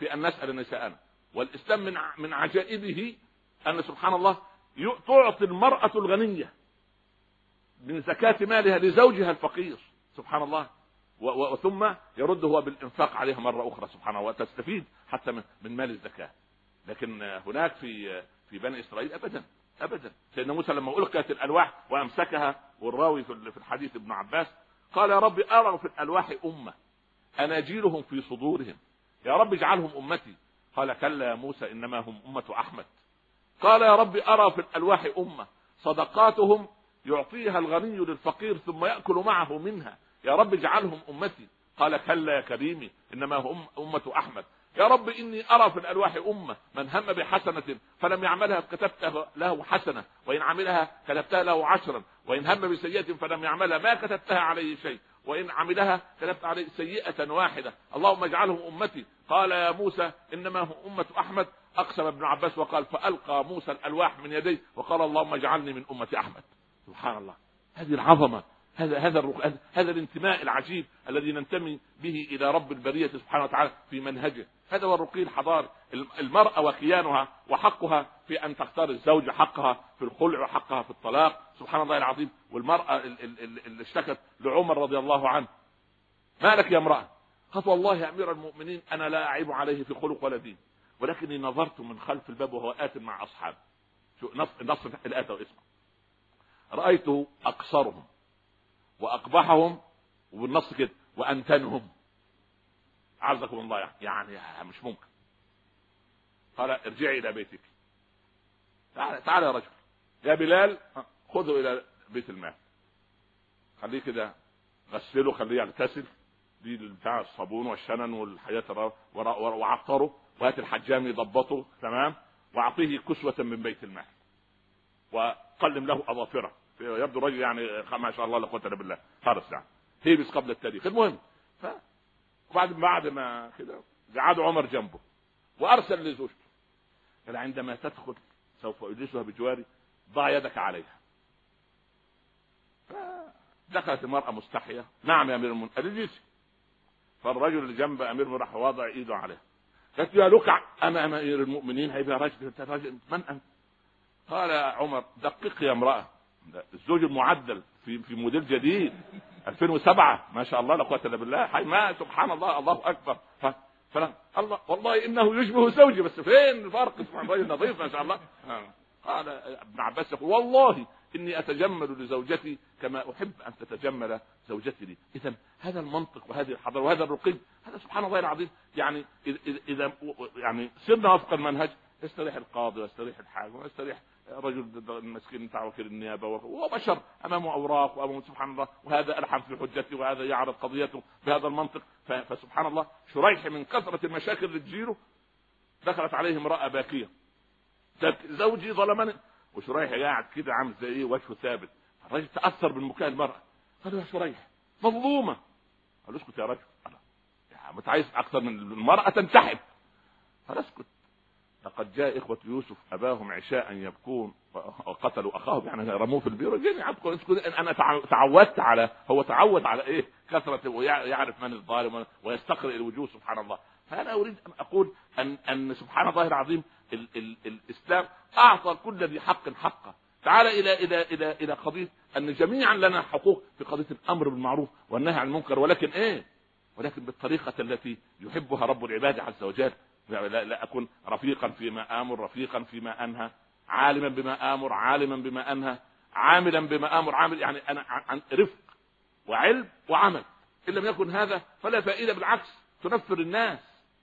في أن نسأل نساءنا. والإسلام من من عجائبه أن سبحان الله تعطي المرأة الغنية من زكاة مالها لزوجها الفقير سبحان الله، وثم يرد هو بالإنفاق عليها مرة أخرى سبحانه وتستفيد حتى من مال الزكاة. لكن هناك في في بني إسرائيل أبدا أبدا. سيدنا موسى لما ألقت الألواح وأمسكها، والراوي في الحديث ابن عباس قال يا رب أرى في الألواح أمة أناجيلهم في صدورهم، يا رب اجعلهم أمتي. قال كلا يا موسى إنما هم أمة أحمد. قال يا رب أرى في الألواح أمة صدقاتهم يعطيها الغني للفقير ثم يأكل معه منها، يا رب اجعلهم أمتي. قال كلا يا كريمي إنما هم أمة أحمد. يا رب إني أرى في الألواح أمة من هم بحسنة فلم يعملها كتبتها له حسنة، وإن عملها كتبتها له عشرا، وإن هم بسيئة فلم يعملها ما كتبتها عليه شيء، وإن عملها كتبت عليه سيئة واحدة، اللهم اجعلهم أمتي. قال يا موسى إنما هم أمة أحمد. أقسم ابن عباس وقال فألقى موسى الألواح من يديه وقال اللهم اجعلني من أمة أحمد. سبحان الله، هذه العظمة، هذا هذا هذا الانتماء العجيب الذي ننتمي به إلى رب البرية سبحانه وتعالى في منهجه. هذا هو الرقي الحضاري. المرأة وكيانها وحقها في أن تختار الزوج، حقها في الخلع وحقها في الطلاق سبحان الله العظيم. والمرأة اللي اشتكت لعمر رضي الله عنه ما لك يا امرأة؟ قالت والله يا أمير المؤمنين أنا لا أعيب عليه في خلق ولا دين، ولكني نظرت من خلف الباب وهو آت مع أصحابه. شو نص نص الآتة واسمه رأيته أقصرهم وأقبحهم، وبالنص كده وأنتنهم. عزكم الله يعني مش ممكن. قال ارجعي إلى بيتك. تعال تعال يا رجل يا بلال خذه إلى بيت المال، خليه كده غسله، خليه يغتسل دي بتاع الصابون والشنن والحياة وعطره، وهات الحجام يضبطه تمام، واعطيه كسوة من بيت المال وقلم له أظافره. يبدو رجل يعني ما شاء الله لا قوة الا بالله خالص يعني هيبس قبل التاريخ. المهم ف وبعد بعد ما كده قعد عمر جنبه وارسل لزوجته قال عندما تدخل سوف اجلسها بجواري ضع يدك عليها. فدخلت المرأة مستحية نعم يا امير المؤمنين اجلسي. فالرجل اللي جنب امير المؤمنين راح واضع ايده عليها. قالت يا لكع انا امير المؤمنين هيبقى رجل رجل من انت؟ قال يا عمر دقق يا امرأة، الزوج المعدل في في موديل جديد ألفين وسبعة ما شاء الله لا قوه الا بالله حي ما سبحان الله الله اكبر. فلا الله والله انه يشبه زوجي بس فين الفرق؟ سبحان الله نظيف ما شاء الله. قال ابن عباس يقول والله اني اتجمل لزوجتي كما احب ان تتجمل زوجتي لي. اذا هذا المنطق وهذه الحضاره وهذا الرقي هذا سبحان الله العظيم. يعني اذا يعني سرنا وفق المنهج يستريح القاضي ويستريح الحاكم ويستريح رجل المسكين بتاع وكيل النيابه وهو بشر امامه اوراق وامامه سبحان الله، وهذا الحم في حجته وهذا يعرض قضيته بهذا المنطق. فسبحان الله شريح من كثره المشاكل اللي تجيله دخلت عليه امراه باكيه زوجي ظلمني، وشريح قاعد كده عامل زي ايه وجهه ثابت. الرجل تاثر بالبكاء المراه قال يا شريح مظلومه. قال اسكت يا رجل يا مت عايز اكثر من المراه تنتحب. قال اسكت لقد جاء إخوة يوسف أباهم عشاء يبكون وقتلوا أخاهم يعني رموه في البير. أنا تعودت على هو تعود على إيه كثرة ويعرف من الظالم ويستقرئ الوجوه سبحان الله. فأنا أريد أن أقول أن أن سبحان الله العظيم ال ال الإسلام أعطى كل ذي حق حقه. تعال إلى إلى إلى إلى قضية أن جميعا لنا حقوق في قضية الأمر بالمعروف والنهي عن المنكر، ولكن إيه ولكن بالطريقة التي يحبها رب العباد عز وجل. لا, لا أكون رفيقا فيما آمر رفيقا فيما أنهى، عالما بما آمر عالما بما أنهى، عاملا بما آمر عامل. يعني أنا عن رفق وعلم وعمل. إن لم يكن هذا فلا فائدة، بالعكس تنفر الناس.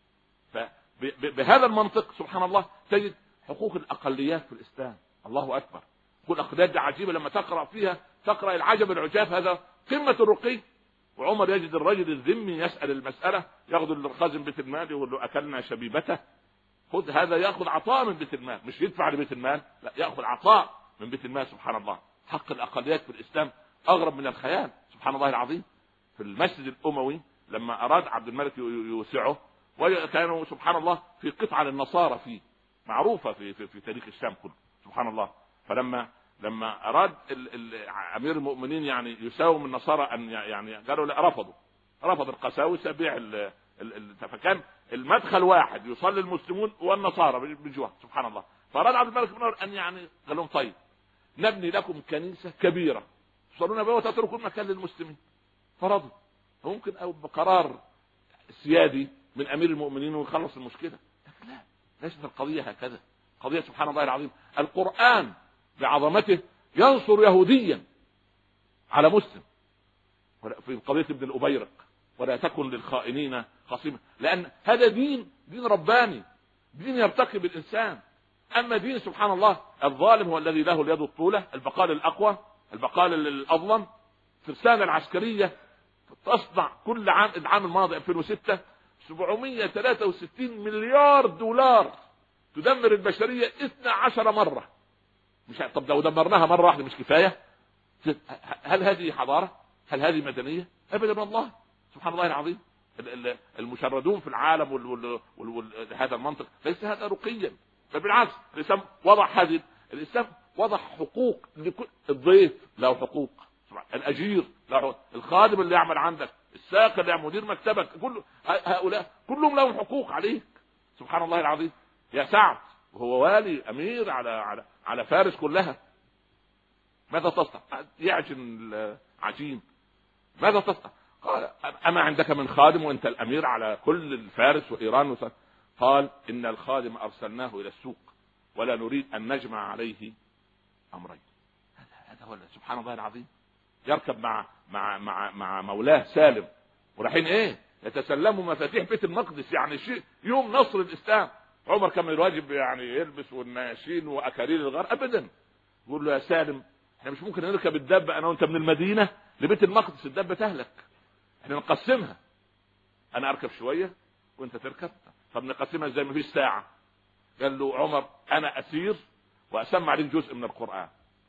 فبهذا المنطق سبحان الله تجد حقوق الأقليات في الإسلام. الله أكبر. كل أقليات عجيبة لما تقرأ فيها تقرأ العجب العجاب. هذا قمة الرقي. وعمر يجد الرجل الذمي يسأل المسألة ياخذ الخازن بيت المال يقول له أكلنا شبيبته. خذ هذا يأخذ عطاء من بيت المال، مش يدفع لبيت المال، لا يأخذ عطاء من بيت المال. سبحان الله حق الأقليات في الإسلام أغرب من الخيال سبحان الله العظيم. في المسجد الأموي لما أراد عبد الملك يوسعه وكانوا سبحان الله في قطعة للنصارى فيه معروفة في, في, في تاريخ الشام كله سبحان الله. فلما لما أراد ال ال أمير المؤمنين يعني يساوم النصارى أن يعني قالوا لا رفضوا رفض القساوسة بيع ال ال فكان المدخل واحد يصلي المسلمون والنصارى بجوه، سبحان الله. فأراد عبد الملك بن مروان أن يعني قال لهم طيب نبني لكم كنيسة كبيرة تصلون بها وتتركون مكان للمسلمين. فرضوا. ممكن أو بقرار سيادي من أمير المؤمنين ويخلص المشكلة، لكن لا، ليست القضية هكذا. قضية سبحان الله العظيم، القرآن بعظمته ينصر يهوديا على مسلم في قضية ابن الأبيرق، ولا تكن للخائنين خصيما، لأن هذا دين دين رباني، دين يرتقي بالإنسان. أما دين سبحان الله الظالم هو الذي له اليد الطولة، البقال الأقوى، البقال الأظلم. ترسانة العسكرية تصنع كل عام، العام الماضي ألفين وستة سبعمائة وثلاثة وستين مليار دولار، تدمر البشرية اثنتا عشرة مرة. مش طب لو دمرناها مرة واحدة مش كفاية؟ هل هذه حضارة؟ هل هذه مدنية؟ أبدا والله، سبحان الله العظيم. المشردون في العالم وهذا المنطق ليس هذا رقيا، بل بالعكس الإسلام وضع هذه، الإسلام وضع حقوق لكل الضيف له حقوق، الأجير له حقوق، الخادم اللي يعمل عندك، الساق اللي يعمل مدير مكتبك، كل هؤلاء كلهم لهم حقوق عليك، سبحان الله العظيم. يا سعد وهو والي أمير على على على فارس كلها، ماذا تصنع؟ يعجن العجين، ماذا تصنع؟ قال أما عندك من خادم وأنت الأمير على كل الفارس وإيران وس... قال إن الخادم أرسلناه إلى السوق ولا نريد أن نجمع عليه أمرين. هذا هو سبحان الله العظيم. يركب مع مع مع مع مولاه سالم ورايحين إيه يتسلموا مفاتيح بيت المقدس، يعني شيء يوم نصر الإسلام. عمر كان الواجب يعني يلبس والناشين وأكاريل الغار، أبدا. يقول له يا سالم احنا مش ممكن نركب الدابة أنا وأنت من المدينة لبيت المقدس، الدابة تهلك، احنا نقسمها، أنا أركب شوية وأنت تركب. طب نقسمها زي ما فيش ساعة. قال له عمر أنا أسير وأسمع لك جزء من القرآن،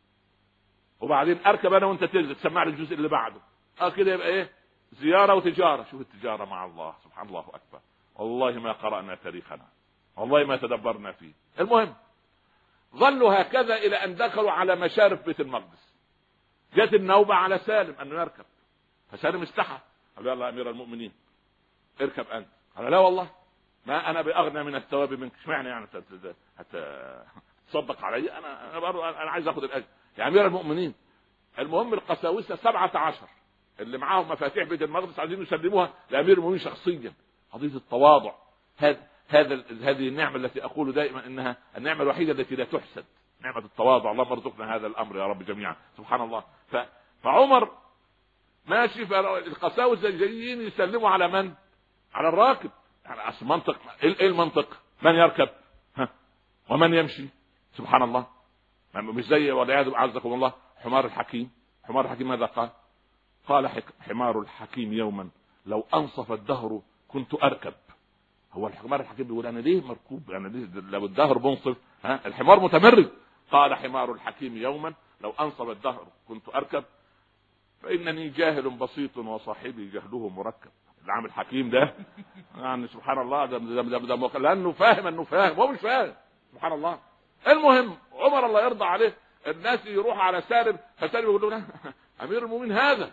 وبعدين أركب أنا وأنت تنزل تسمع لك الجزء اللي بعده. اه كده يبقى إيه زيارة وتجارة. شوف التجارة مع الله، سبحان الله أكبر. والله ما قرأنا تاريخنا، والله ما تدبرنا فيه. المهم ظلوا هكذا إلى أن دخلوا على مشارف بيت المقدس. جت النوبة على سالم أنه يركب، فسالم استحى قال له يلا أمير المؤمنين اركب أنت. قال لا والله ما أنا بأغنى من الثواب منك. اشمعنى يعني حتى تصدق علي؟ أنا أنا برضو أنا عايز أخذ الأجر يا أمير المؤمنين. المهم القساوسة سبعة عشر اللي معاهم مفاتيح بيت المقدس عايزين يسلموها لأمير المؤمنين شخصيا. قضية التواضع، هذا هذا هذه النعمة التي أقول دائما إنها النعمة الوحيدة التي لا تحسد، نعمة التواضع. اللهم ارزقنا هذا الأمر يا رب جميعا، سبحان الله. ف... فعمر ماشي، فالقساوسة جايين يسلموا على من؟ على الراكب. يعني أصل منطق، إيه المنطق؟ من يركب ها؟ ومن يمشي؟ سبحان الله. مش زي والعياذ عزكم الله حمار الحكيم. حمار الحكيم ماذا قال؟ قال حمار الحكيم يوما لو أنصف الدهر كنت أركب. هو الحمار الحكيم بيقول أنا ليه مركوب؟ أنا ليه لو الدهر منصف؟ ها الحمار متمرد. قال حمار الحكيم يوما لو أنصف الدهر كنت أركب فإنني جاهل بسيط وصاحبي جهله مركب. العام الحكيم ده يعني سبحان الله ده, ده, ده, ده, ده لأنه فاهم أنه فاهم، هو مش فاهم، سبحان الله. المهم عمر الله يرضى عليه الناس يروح على سالم، فسالم يقول له أمير المؤمنين هذا،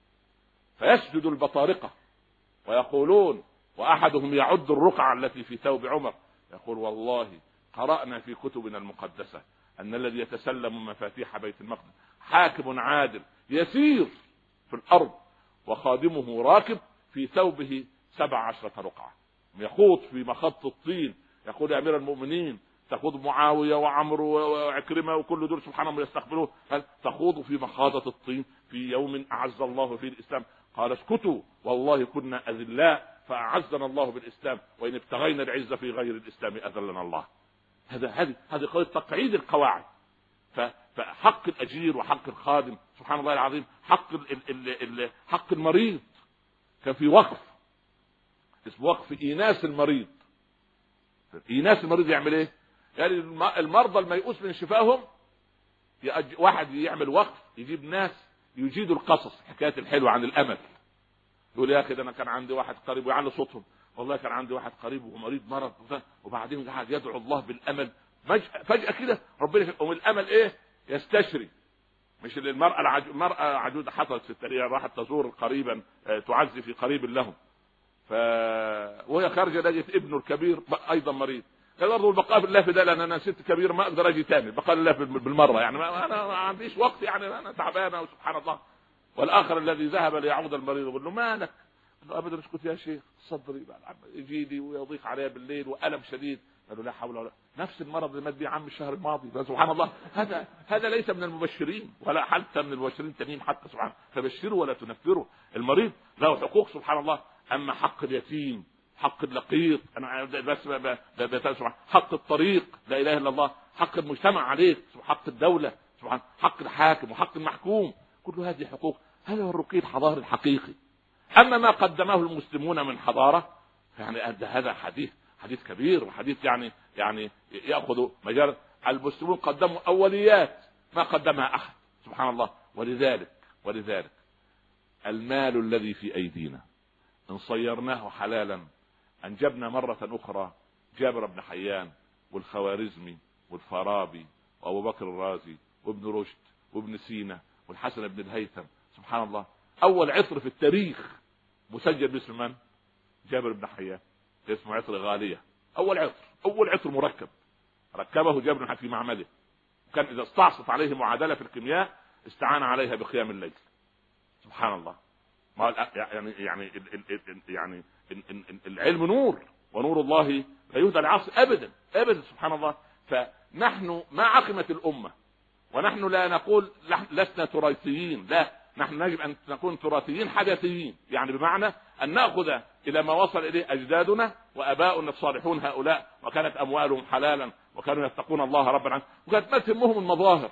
فيسجد البطارقة ويقولون وأحدهم يعد الرقعة التي في ثوب عمر يقول والله قرأنا في كتبنا المقدسة أن الذي يتسلم مفاتيح بيت المقدس حاكم عادل يسير في الأرض وخادمه راكب في ثوبه سبع عشرة رقعة يخوض في مخط الطين. يقول يا أمير المؤمنين تخوض معاوية وعمرو وعكرمة وكل دول سبحان الله يستقبلوه، هل تخوض في مخاضة الطين في يوم أعز الله فيه الإسلام؟ قال اسكتوا والله كنا أذلاء فأعزنا الله بالإسلام وإن ابتغينا العزة في غير الإسلام أذلنا الله. هذا هذه هذه قضية تقعيد القواعد. فحق الأجير وحق الخادم سبحان الله العظيم، حق ال ال ال حق المريض. كان في وقف اسمه وقف إيناس المريض. إيناس المريض يعمل إيه؟ يعني المرضى الميؤوس من شفائهم واحد يعمل وقف يجيب ناس يجيدوا القصص، حكاية الحلوة عن الأمل. يقول يا أخي أنا كان عندي واحد قريب ويعلي صوتهم، والله كان عندي واحد قريب ومريض مرض وبعدين قاعد يدعو الله بالأمل. فجأة كده ربنا يقوم الأمل إيه يستشري. مش المرأة العجوز، المرأة عجوز حصلت في التاريخ راحت تزور قريبا تعزي في قريب لهم، ف وهي خارجه لقيت ابنه الكبير ايضا مريض. قال برضه البقاء بالله في ده، لان انا ست كبير ما اقدر اجي تاني، البقاء بالله بالمره يعني، ما انا ما عنديش وقت يعني، انا تعبانه وسبحان الله. والاخر الذي ذهب ليعود المريض يقول له مالك؟ قال له ابدا اسكت يا شيخ، صدري يجي لي ويضيق عليها بالليل والم شديد. قال له لا حول ولا، نفس المرض اللي مات بيه عم الشهر الماضي. سبحان الله، هذا هذا ليس من المبشرين ولا حتى من المبشرين التانيين حتى، سبحان. فبشروا ولا تنفروا. المريض له حقوق سبحان الله. اما حق اليتيم، حق اللقيط، انا بس سبحان، حق الطريق لا اله الا الله، حق المجتمع عليك، حق الدوله سبحان، حق الحاكم وحق المحكوم، كل هذه حقوق. هذا هو الرقي الحضاري الحقيقي. اما ما قدمه المسلمون من حضاره يعني هذا حديث حديث كبير، وحديث يعني يعني ياخذ مجال. المسلمون قدموا اوليات ما قدمها احد سبحان الله. ولذلك ولذلك المال الذي في ايدينا ان صيرناه حلالا انجبنا مره اخرى جابر بن حيان والخوارزمي والفارابي وابو بكر الرازي وابن رشد وابن سينا والحسن بن الهيثم. سبحان الله، اول عطر في التاريخ مسجل باسم من؟ جابر بن حيان، اسمه عطر غالية. اول عطر اول عطر مركب ركبه جابر بن حيان في معمله، كان اذا استعصت عليه معادلة في الكيمياء استعان عليها بقيام الليل. سبحان الله. يعني يعني يعني العلم نور، ونور الله لا يهدى العاصي ابدا ابدا سبحان الله. فنحن ما عقمت الامه، ونحن لا نقول لسنا تراثيين، لا، نحن يجب ان نكون تراثيين حدثيين، يعني بمعنى ان ناخذ الى ما وصل اليه اجدادنا واباؤنا الصالحون هؤلاء، وكانت اموالهم حلالا وكانوا يتقون الله رب العالمين، وكانت ما تهمهم المظاهر.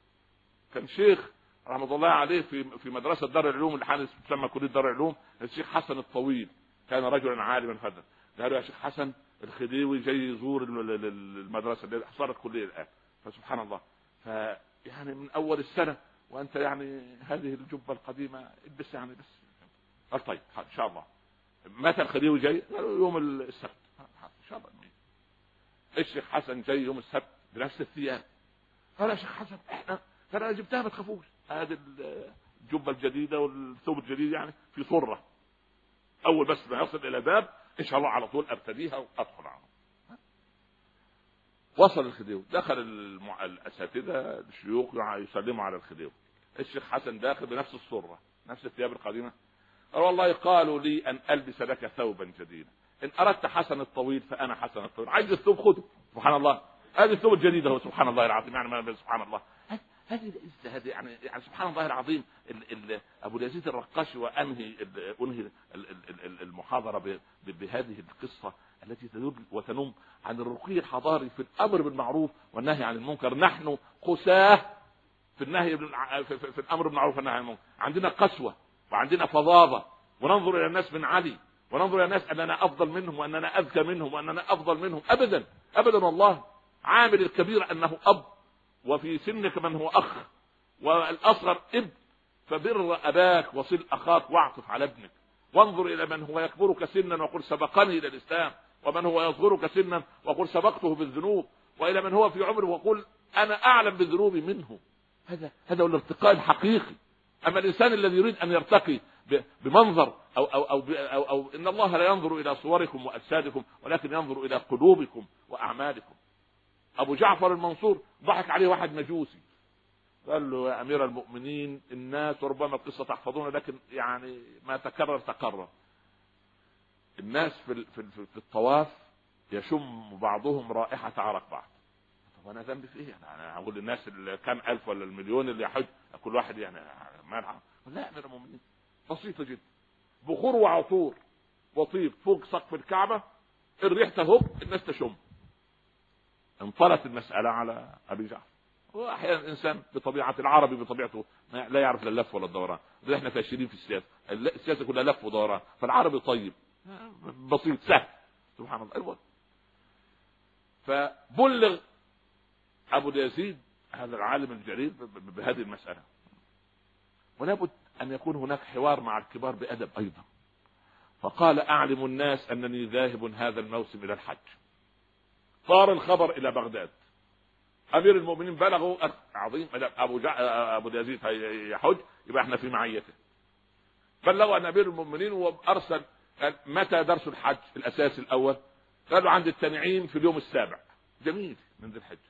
كان شيخ رحمه الله عليه في في مدرسه دار العلوم اللي حاليا تسمى كليه دار العلوم، الشيخ حسن الطويل، كان رجلا عالما فذا. قال له يا شيخ حسن الخديوي جاي يزور المدرسه اللي صارت كليه الان. فسبحان الله، فيعني من اول السنه وانت يعني هذه الجبه القديمه البس يعني بس. قال طيب ان شاء الله. متى الخديوي جاي؟ قالوا يوم السبت. ان شاء الله. الشيخ حسن جاي يوم السبت بنفس الثياب. قال يا شيخ حسن احنا فانا جبتها ما تخافوش، هذه الجبه الجديده والثوب الجديد يعني في صره، اول بس ما يصل الى باب ان شاء الله على طول ابتديها وادخل عنه. وصل الخديوي، دخل المع... الاساتذه الشيوخ يسلموا على الخديوي. الشيخ حسن داخل بنفس الصره نفس الثياب القديمه. قال والله قالوا لي ان البس لك ثوبا جديدا، ان اردت حسن الطويل فانا حسن الطويل، عايز الثوب خذه. سبحان الله، هذه الثوب الجديده هو سبحان الله العظيم، يعني سبحان الله هذه هذه يعني يعني سبحان الله العظيم. ال ال ابو اليزيد الرقاشي وانهي انهي المحاضره بهذه القصه التي تدل وتنم عن الرقي الحضاري في الامر بالمعروف والنهي عن المنكر. نحن قساه في النهي في, في, في الامر بالمعروف والنهي عن المنكر، عندنا قسوه وعندنا فظاظه، وننظر الى الناس من علي، وننظر الى الناس اننا افضل منهم واننا اذكى منهم واننا افضل منهم. ابدا ابدا والله. عامل الكبير انه اب، وفي سنك من هو اخ، والاصغر ابن، فبر اباك وصل اخاك واعطف على ابنك. وانظر الى من هو يكبرك سنا وقل سبقني الى الاسلام، ومن هو يصغرك سنا وقل سبقته بالذنوب، والى من هو في عمره وقل انا اعلم بذنوبي منه. هذا هذا هو الارتقاء الحقيقي. اما الانسان الذي يريد ان يرتقي بمنظر أو, أو, أو, أو, أو إن الله لا ينظر إلى صوركم وأجسادكم ولكن ينظر إلى قلوبكم وأعمالكم. أبو جعفر المنصور ضحك عليه واحد مجوسي، قال له يا أمير المؤمنين الناس، وربما القصة تحفظونها لكن يعني ما تكرر تكرر، الناس في, في, في الطواف يشم بعضهم رائحة عرق بعض. طب أنا ذنبي في إيه؟ أنا أقول للناس اللي كان ألف ولا المليون اللي يحج كل واحد يعني ما يلعب. لا يا أمير المؤمنين، بسيطة جدا، بخور وعطور وطيب فوق سقف الكعبة، الريح تهب الناس تشم. انطلت المسألة على أبي جعفر. وأحيانا الإنسان بطبيعة العربي بطبيعته لا يعرف لا اللف ولا الدوران، ده احنا فاشلين في السياسة، السياسة كلها لف ودوران، فالعربي طيب بسيط سهل سبحان الله. الوقت فبلغ أبو اليزيد هذا العالم الجليل بهذه المسألة، ولا بد أن يكون هناك حوار مع الكبار بأدب أيضا. فقال أعلم الناس أنني ذاهب هذا الموسم إلى الحج. صار الخبر إلى بغداد، أمير المؤمنين بلغوا عظيم أبو جع... أبو اليزيد يحج، يبقى احنا في معيته. بلغوا أن أمير المؤمنين وأرسل قال متى درس الحج الاساسي الاول؟ قالوا عند التنعيم في اليوم السابع. جميل، من ذي الحجه.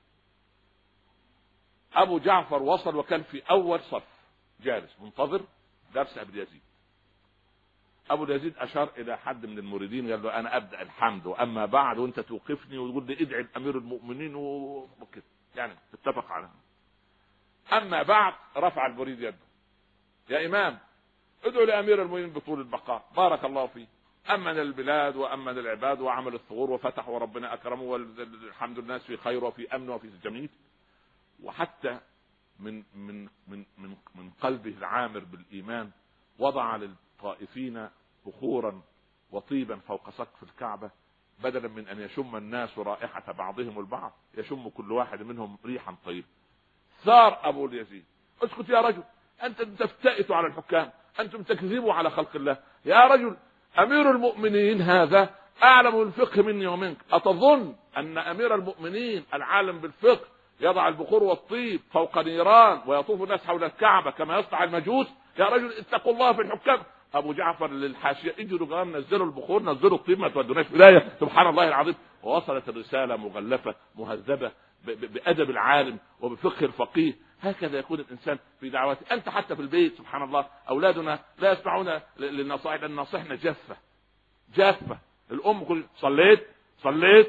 ابو جعفر وصل وكان في اول صف جالس منتظر درس ابو يزيد. ابو يزيد اشار الى حد من المريدين قال له انا ابدا الحمد واما بعد وانت توقفني وتقول لي ادعي الامير المؤمنين وكده، يعني اتفق على. اما بعد رفع المريد يده، يا امام ادعو لامير المؤمنين بطول البقاء بارك الله فيه، امن البلاد وامن العباد وعمل الثغور وفتح وربنا اكرمه والحمد لله في خير وفي امن وفي جميل. وحتى من من من من من قلبه العامر بالايمان وضع للطائفين بخورا وطيبا فوق سقف الكعبه، بدلا من ان يشم الناس رائحه بعضهم البعض يشم كل واحد منهم ريحا طيبه. ثار ابو اليزيد، اسكت يا رجل، انتم تفتئتوا على الحكام، انتم تكذبوا على خلق الله. يا رجل امير المؤمنين هذا اعلم بالفقه مني ومنك، اتظن ان امير المؤمنين العالم بالفقه يضع البخور والطيب فوق نيران ويطوف الناس حول الكعبه كما يصنع المجوس؟ يا رجل اتقوا الله في الحكام. ابو جعفر للحاشيه اجروا كمان، نزلوا البخور نزلوا الطيب، ما تودوناش ولايه. سبحان الله العظيم. ووصلت الرساله مغلفه مهذبه بادب العالم وبفقه الفقيه. هكذا يكون الانسان في دعوته. انت حتى في البيت سبحان الله اولادنا لا يسمعون للنصائح، لان نصيحنا جافه جافه. الام كل صليت صليت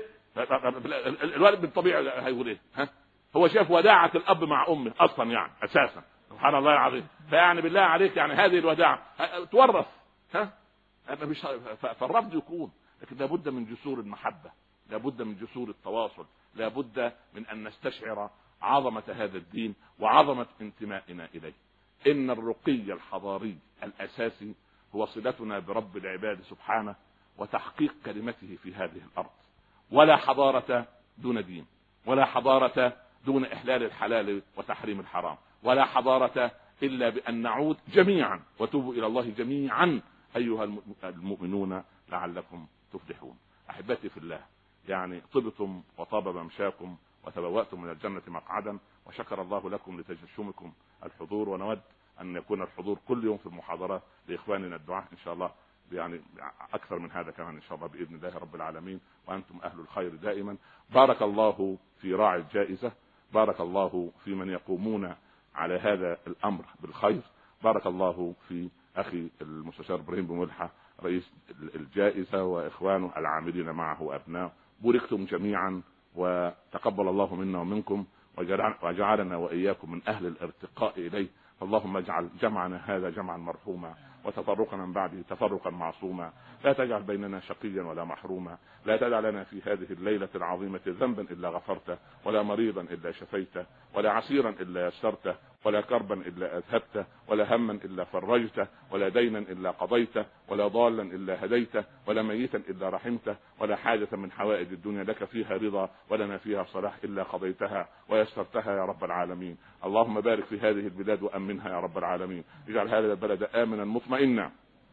الولد بالطبيعه هيقول ايه؟ ها هو شاف وداعه الاب مع امه اصلا يعني اساسا. سبحان الله العظيم. فيعني بالله عليك يعني هذه الوداعه تورث. ها مش فالرفض يكون، لكن لابد من جسور المحبه، لابد من جسور التواصل، لابد من ان نستشعر عظمه هذا الدين وعظمه انتمائنا اليه. ان الرقي الحضاري الاساسي هو صلتنا برب العباد سبحانه وتحقيق كلمته في هذه الارض. ولا حضاره دون دين، ولا حضاره دون احلال الحلال وتحريم الحرام، ولا حضاره الا بان نعود جميعا وتوبوا الى الله جميعا ايها المؤمنون لعلكم تفلحون. احبتي في الله، يعني طبتم وطاب ممشاكم وتبوأتم من الجنة مقعدا، وشكر الله لكم لتجشمكم الحضور، ونود أن يكون الحضور كل يوم في المحاضرات لإخواننا الدعاء إن شاء الله، يعني أكثر من هذا كمان إن شاء الله بإذن الله رب العالمين. وأنتم أهل الخير دائما. بارك الله في راعي الجائزة، بارك الله في من يقومون على هذا الأمر بالخير، بارك الله في أخي المستشار إبراهيم بن ملحة رئيس الجائزة وإخوانه العاملين معه وأبنائه. بوركتم جميعا وتقبل الله منا ومنكم وجعلنا وإياكم من أهل الارتقاء إليه. اللهم اجعل جمعنا هذا جمعا مرحوما وتفرقنا من بعده تفرقا معصوما. لا تجعل بيننا شقيا ولا محروما. لا تدع لنا في هذه الليلة العظيمة ذنبا إلا غفرته، ولا مريضا إلا شفيته، ولا عسيرا إلا يسرته، ولا كربا إلا أذهبته، ولا هما إلا فرجته، ولا دينا إلا قضيته، ولا ضالا إلا هديته، ولا ميتا إلا رحمته، ولا حاجة من حوائج الدنيا لك فيها رضا ولنا فيها صلاح إلا قضيتها ويسرتها يا رب العالمين. اللهم بارك في هذه البلاد وأمنها يا رب العالمين. اجعل هذا البلد آمنا مطمئنا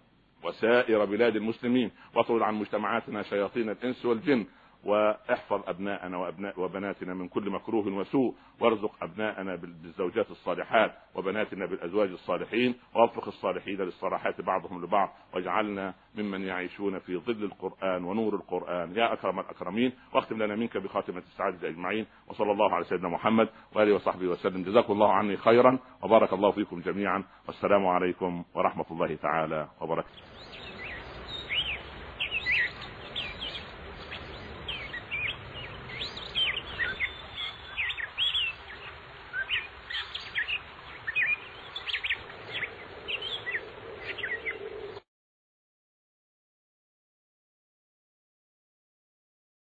وسائر بلاد المسلمين، واطرد عن مجتمعاتنا شياطين الإنس والجن، واحفظ أبناءنا وأبناء وبناتنا من كل مكروه وسوء، وارزق أبناءنا بالزوجات الصالحات وبناتنا بالأزواج الصالحين، ووفق الصالحين للصلاحات بعضهم لبعض، واجعلنا ممن يعيشون في ظل القرآن ونور القرآن يا أكرم الأكرمين. واختم لنا منك بخاتمة السعادة أجمعين، وصلى الله على سيدنا محمد وآله وصحبه وسلم. جزاكم الله عني خيرا وبارك الله فيكم جميعا، والسلام عليكم ورحمة الله تعالى وبركاته.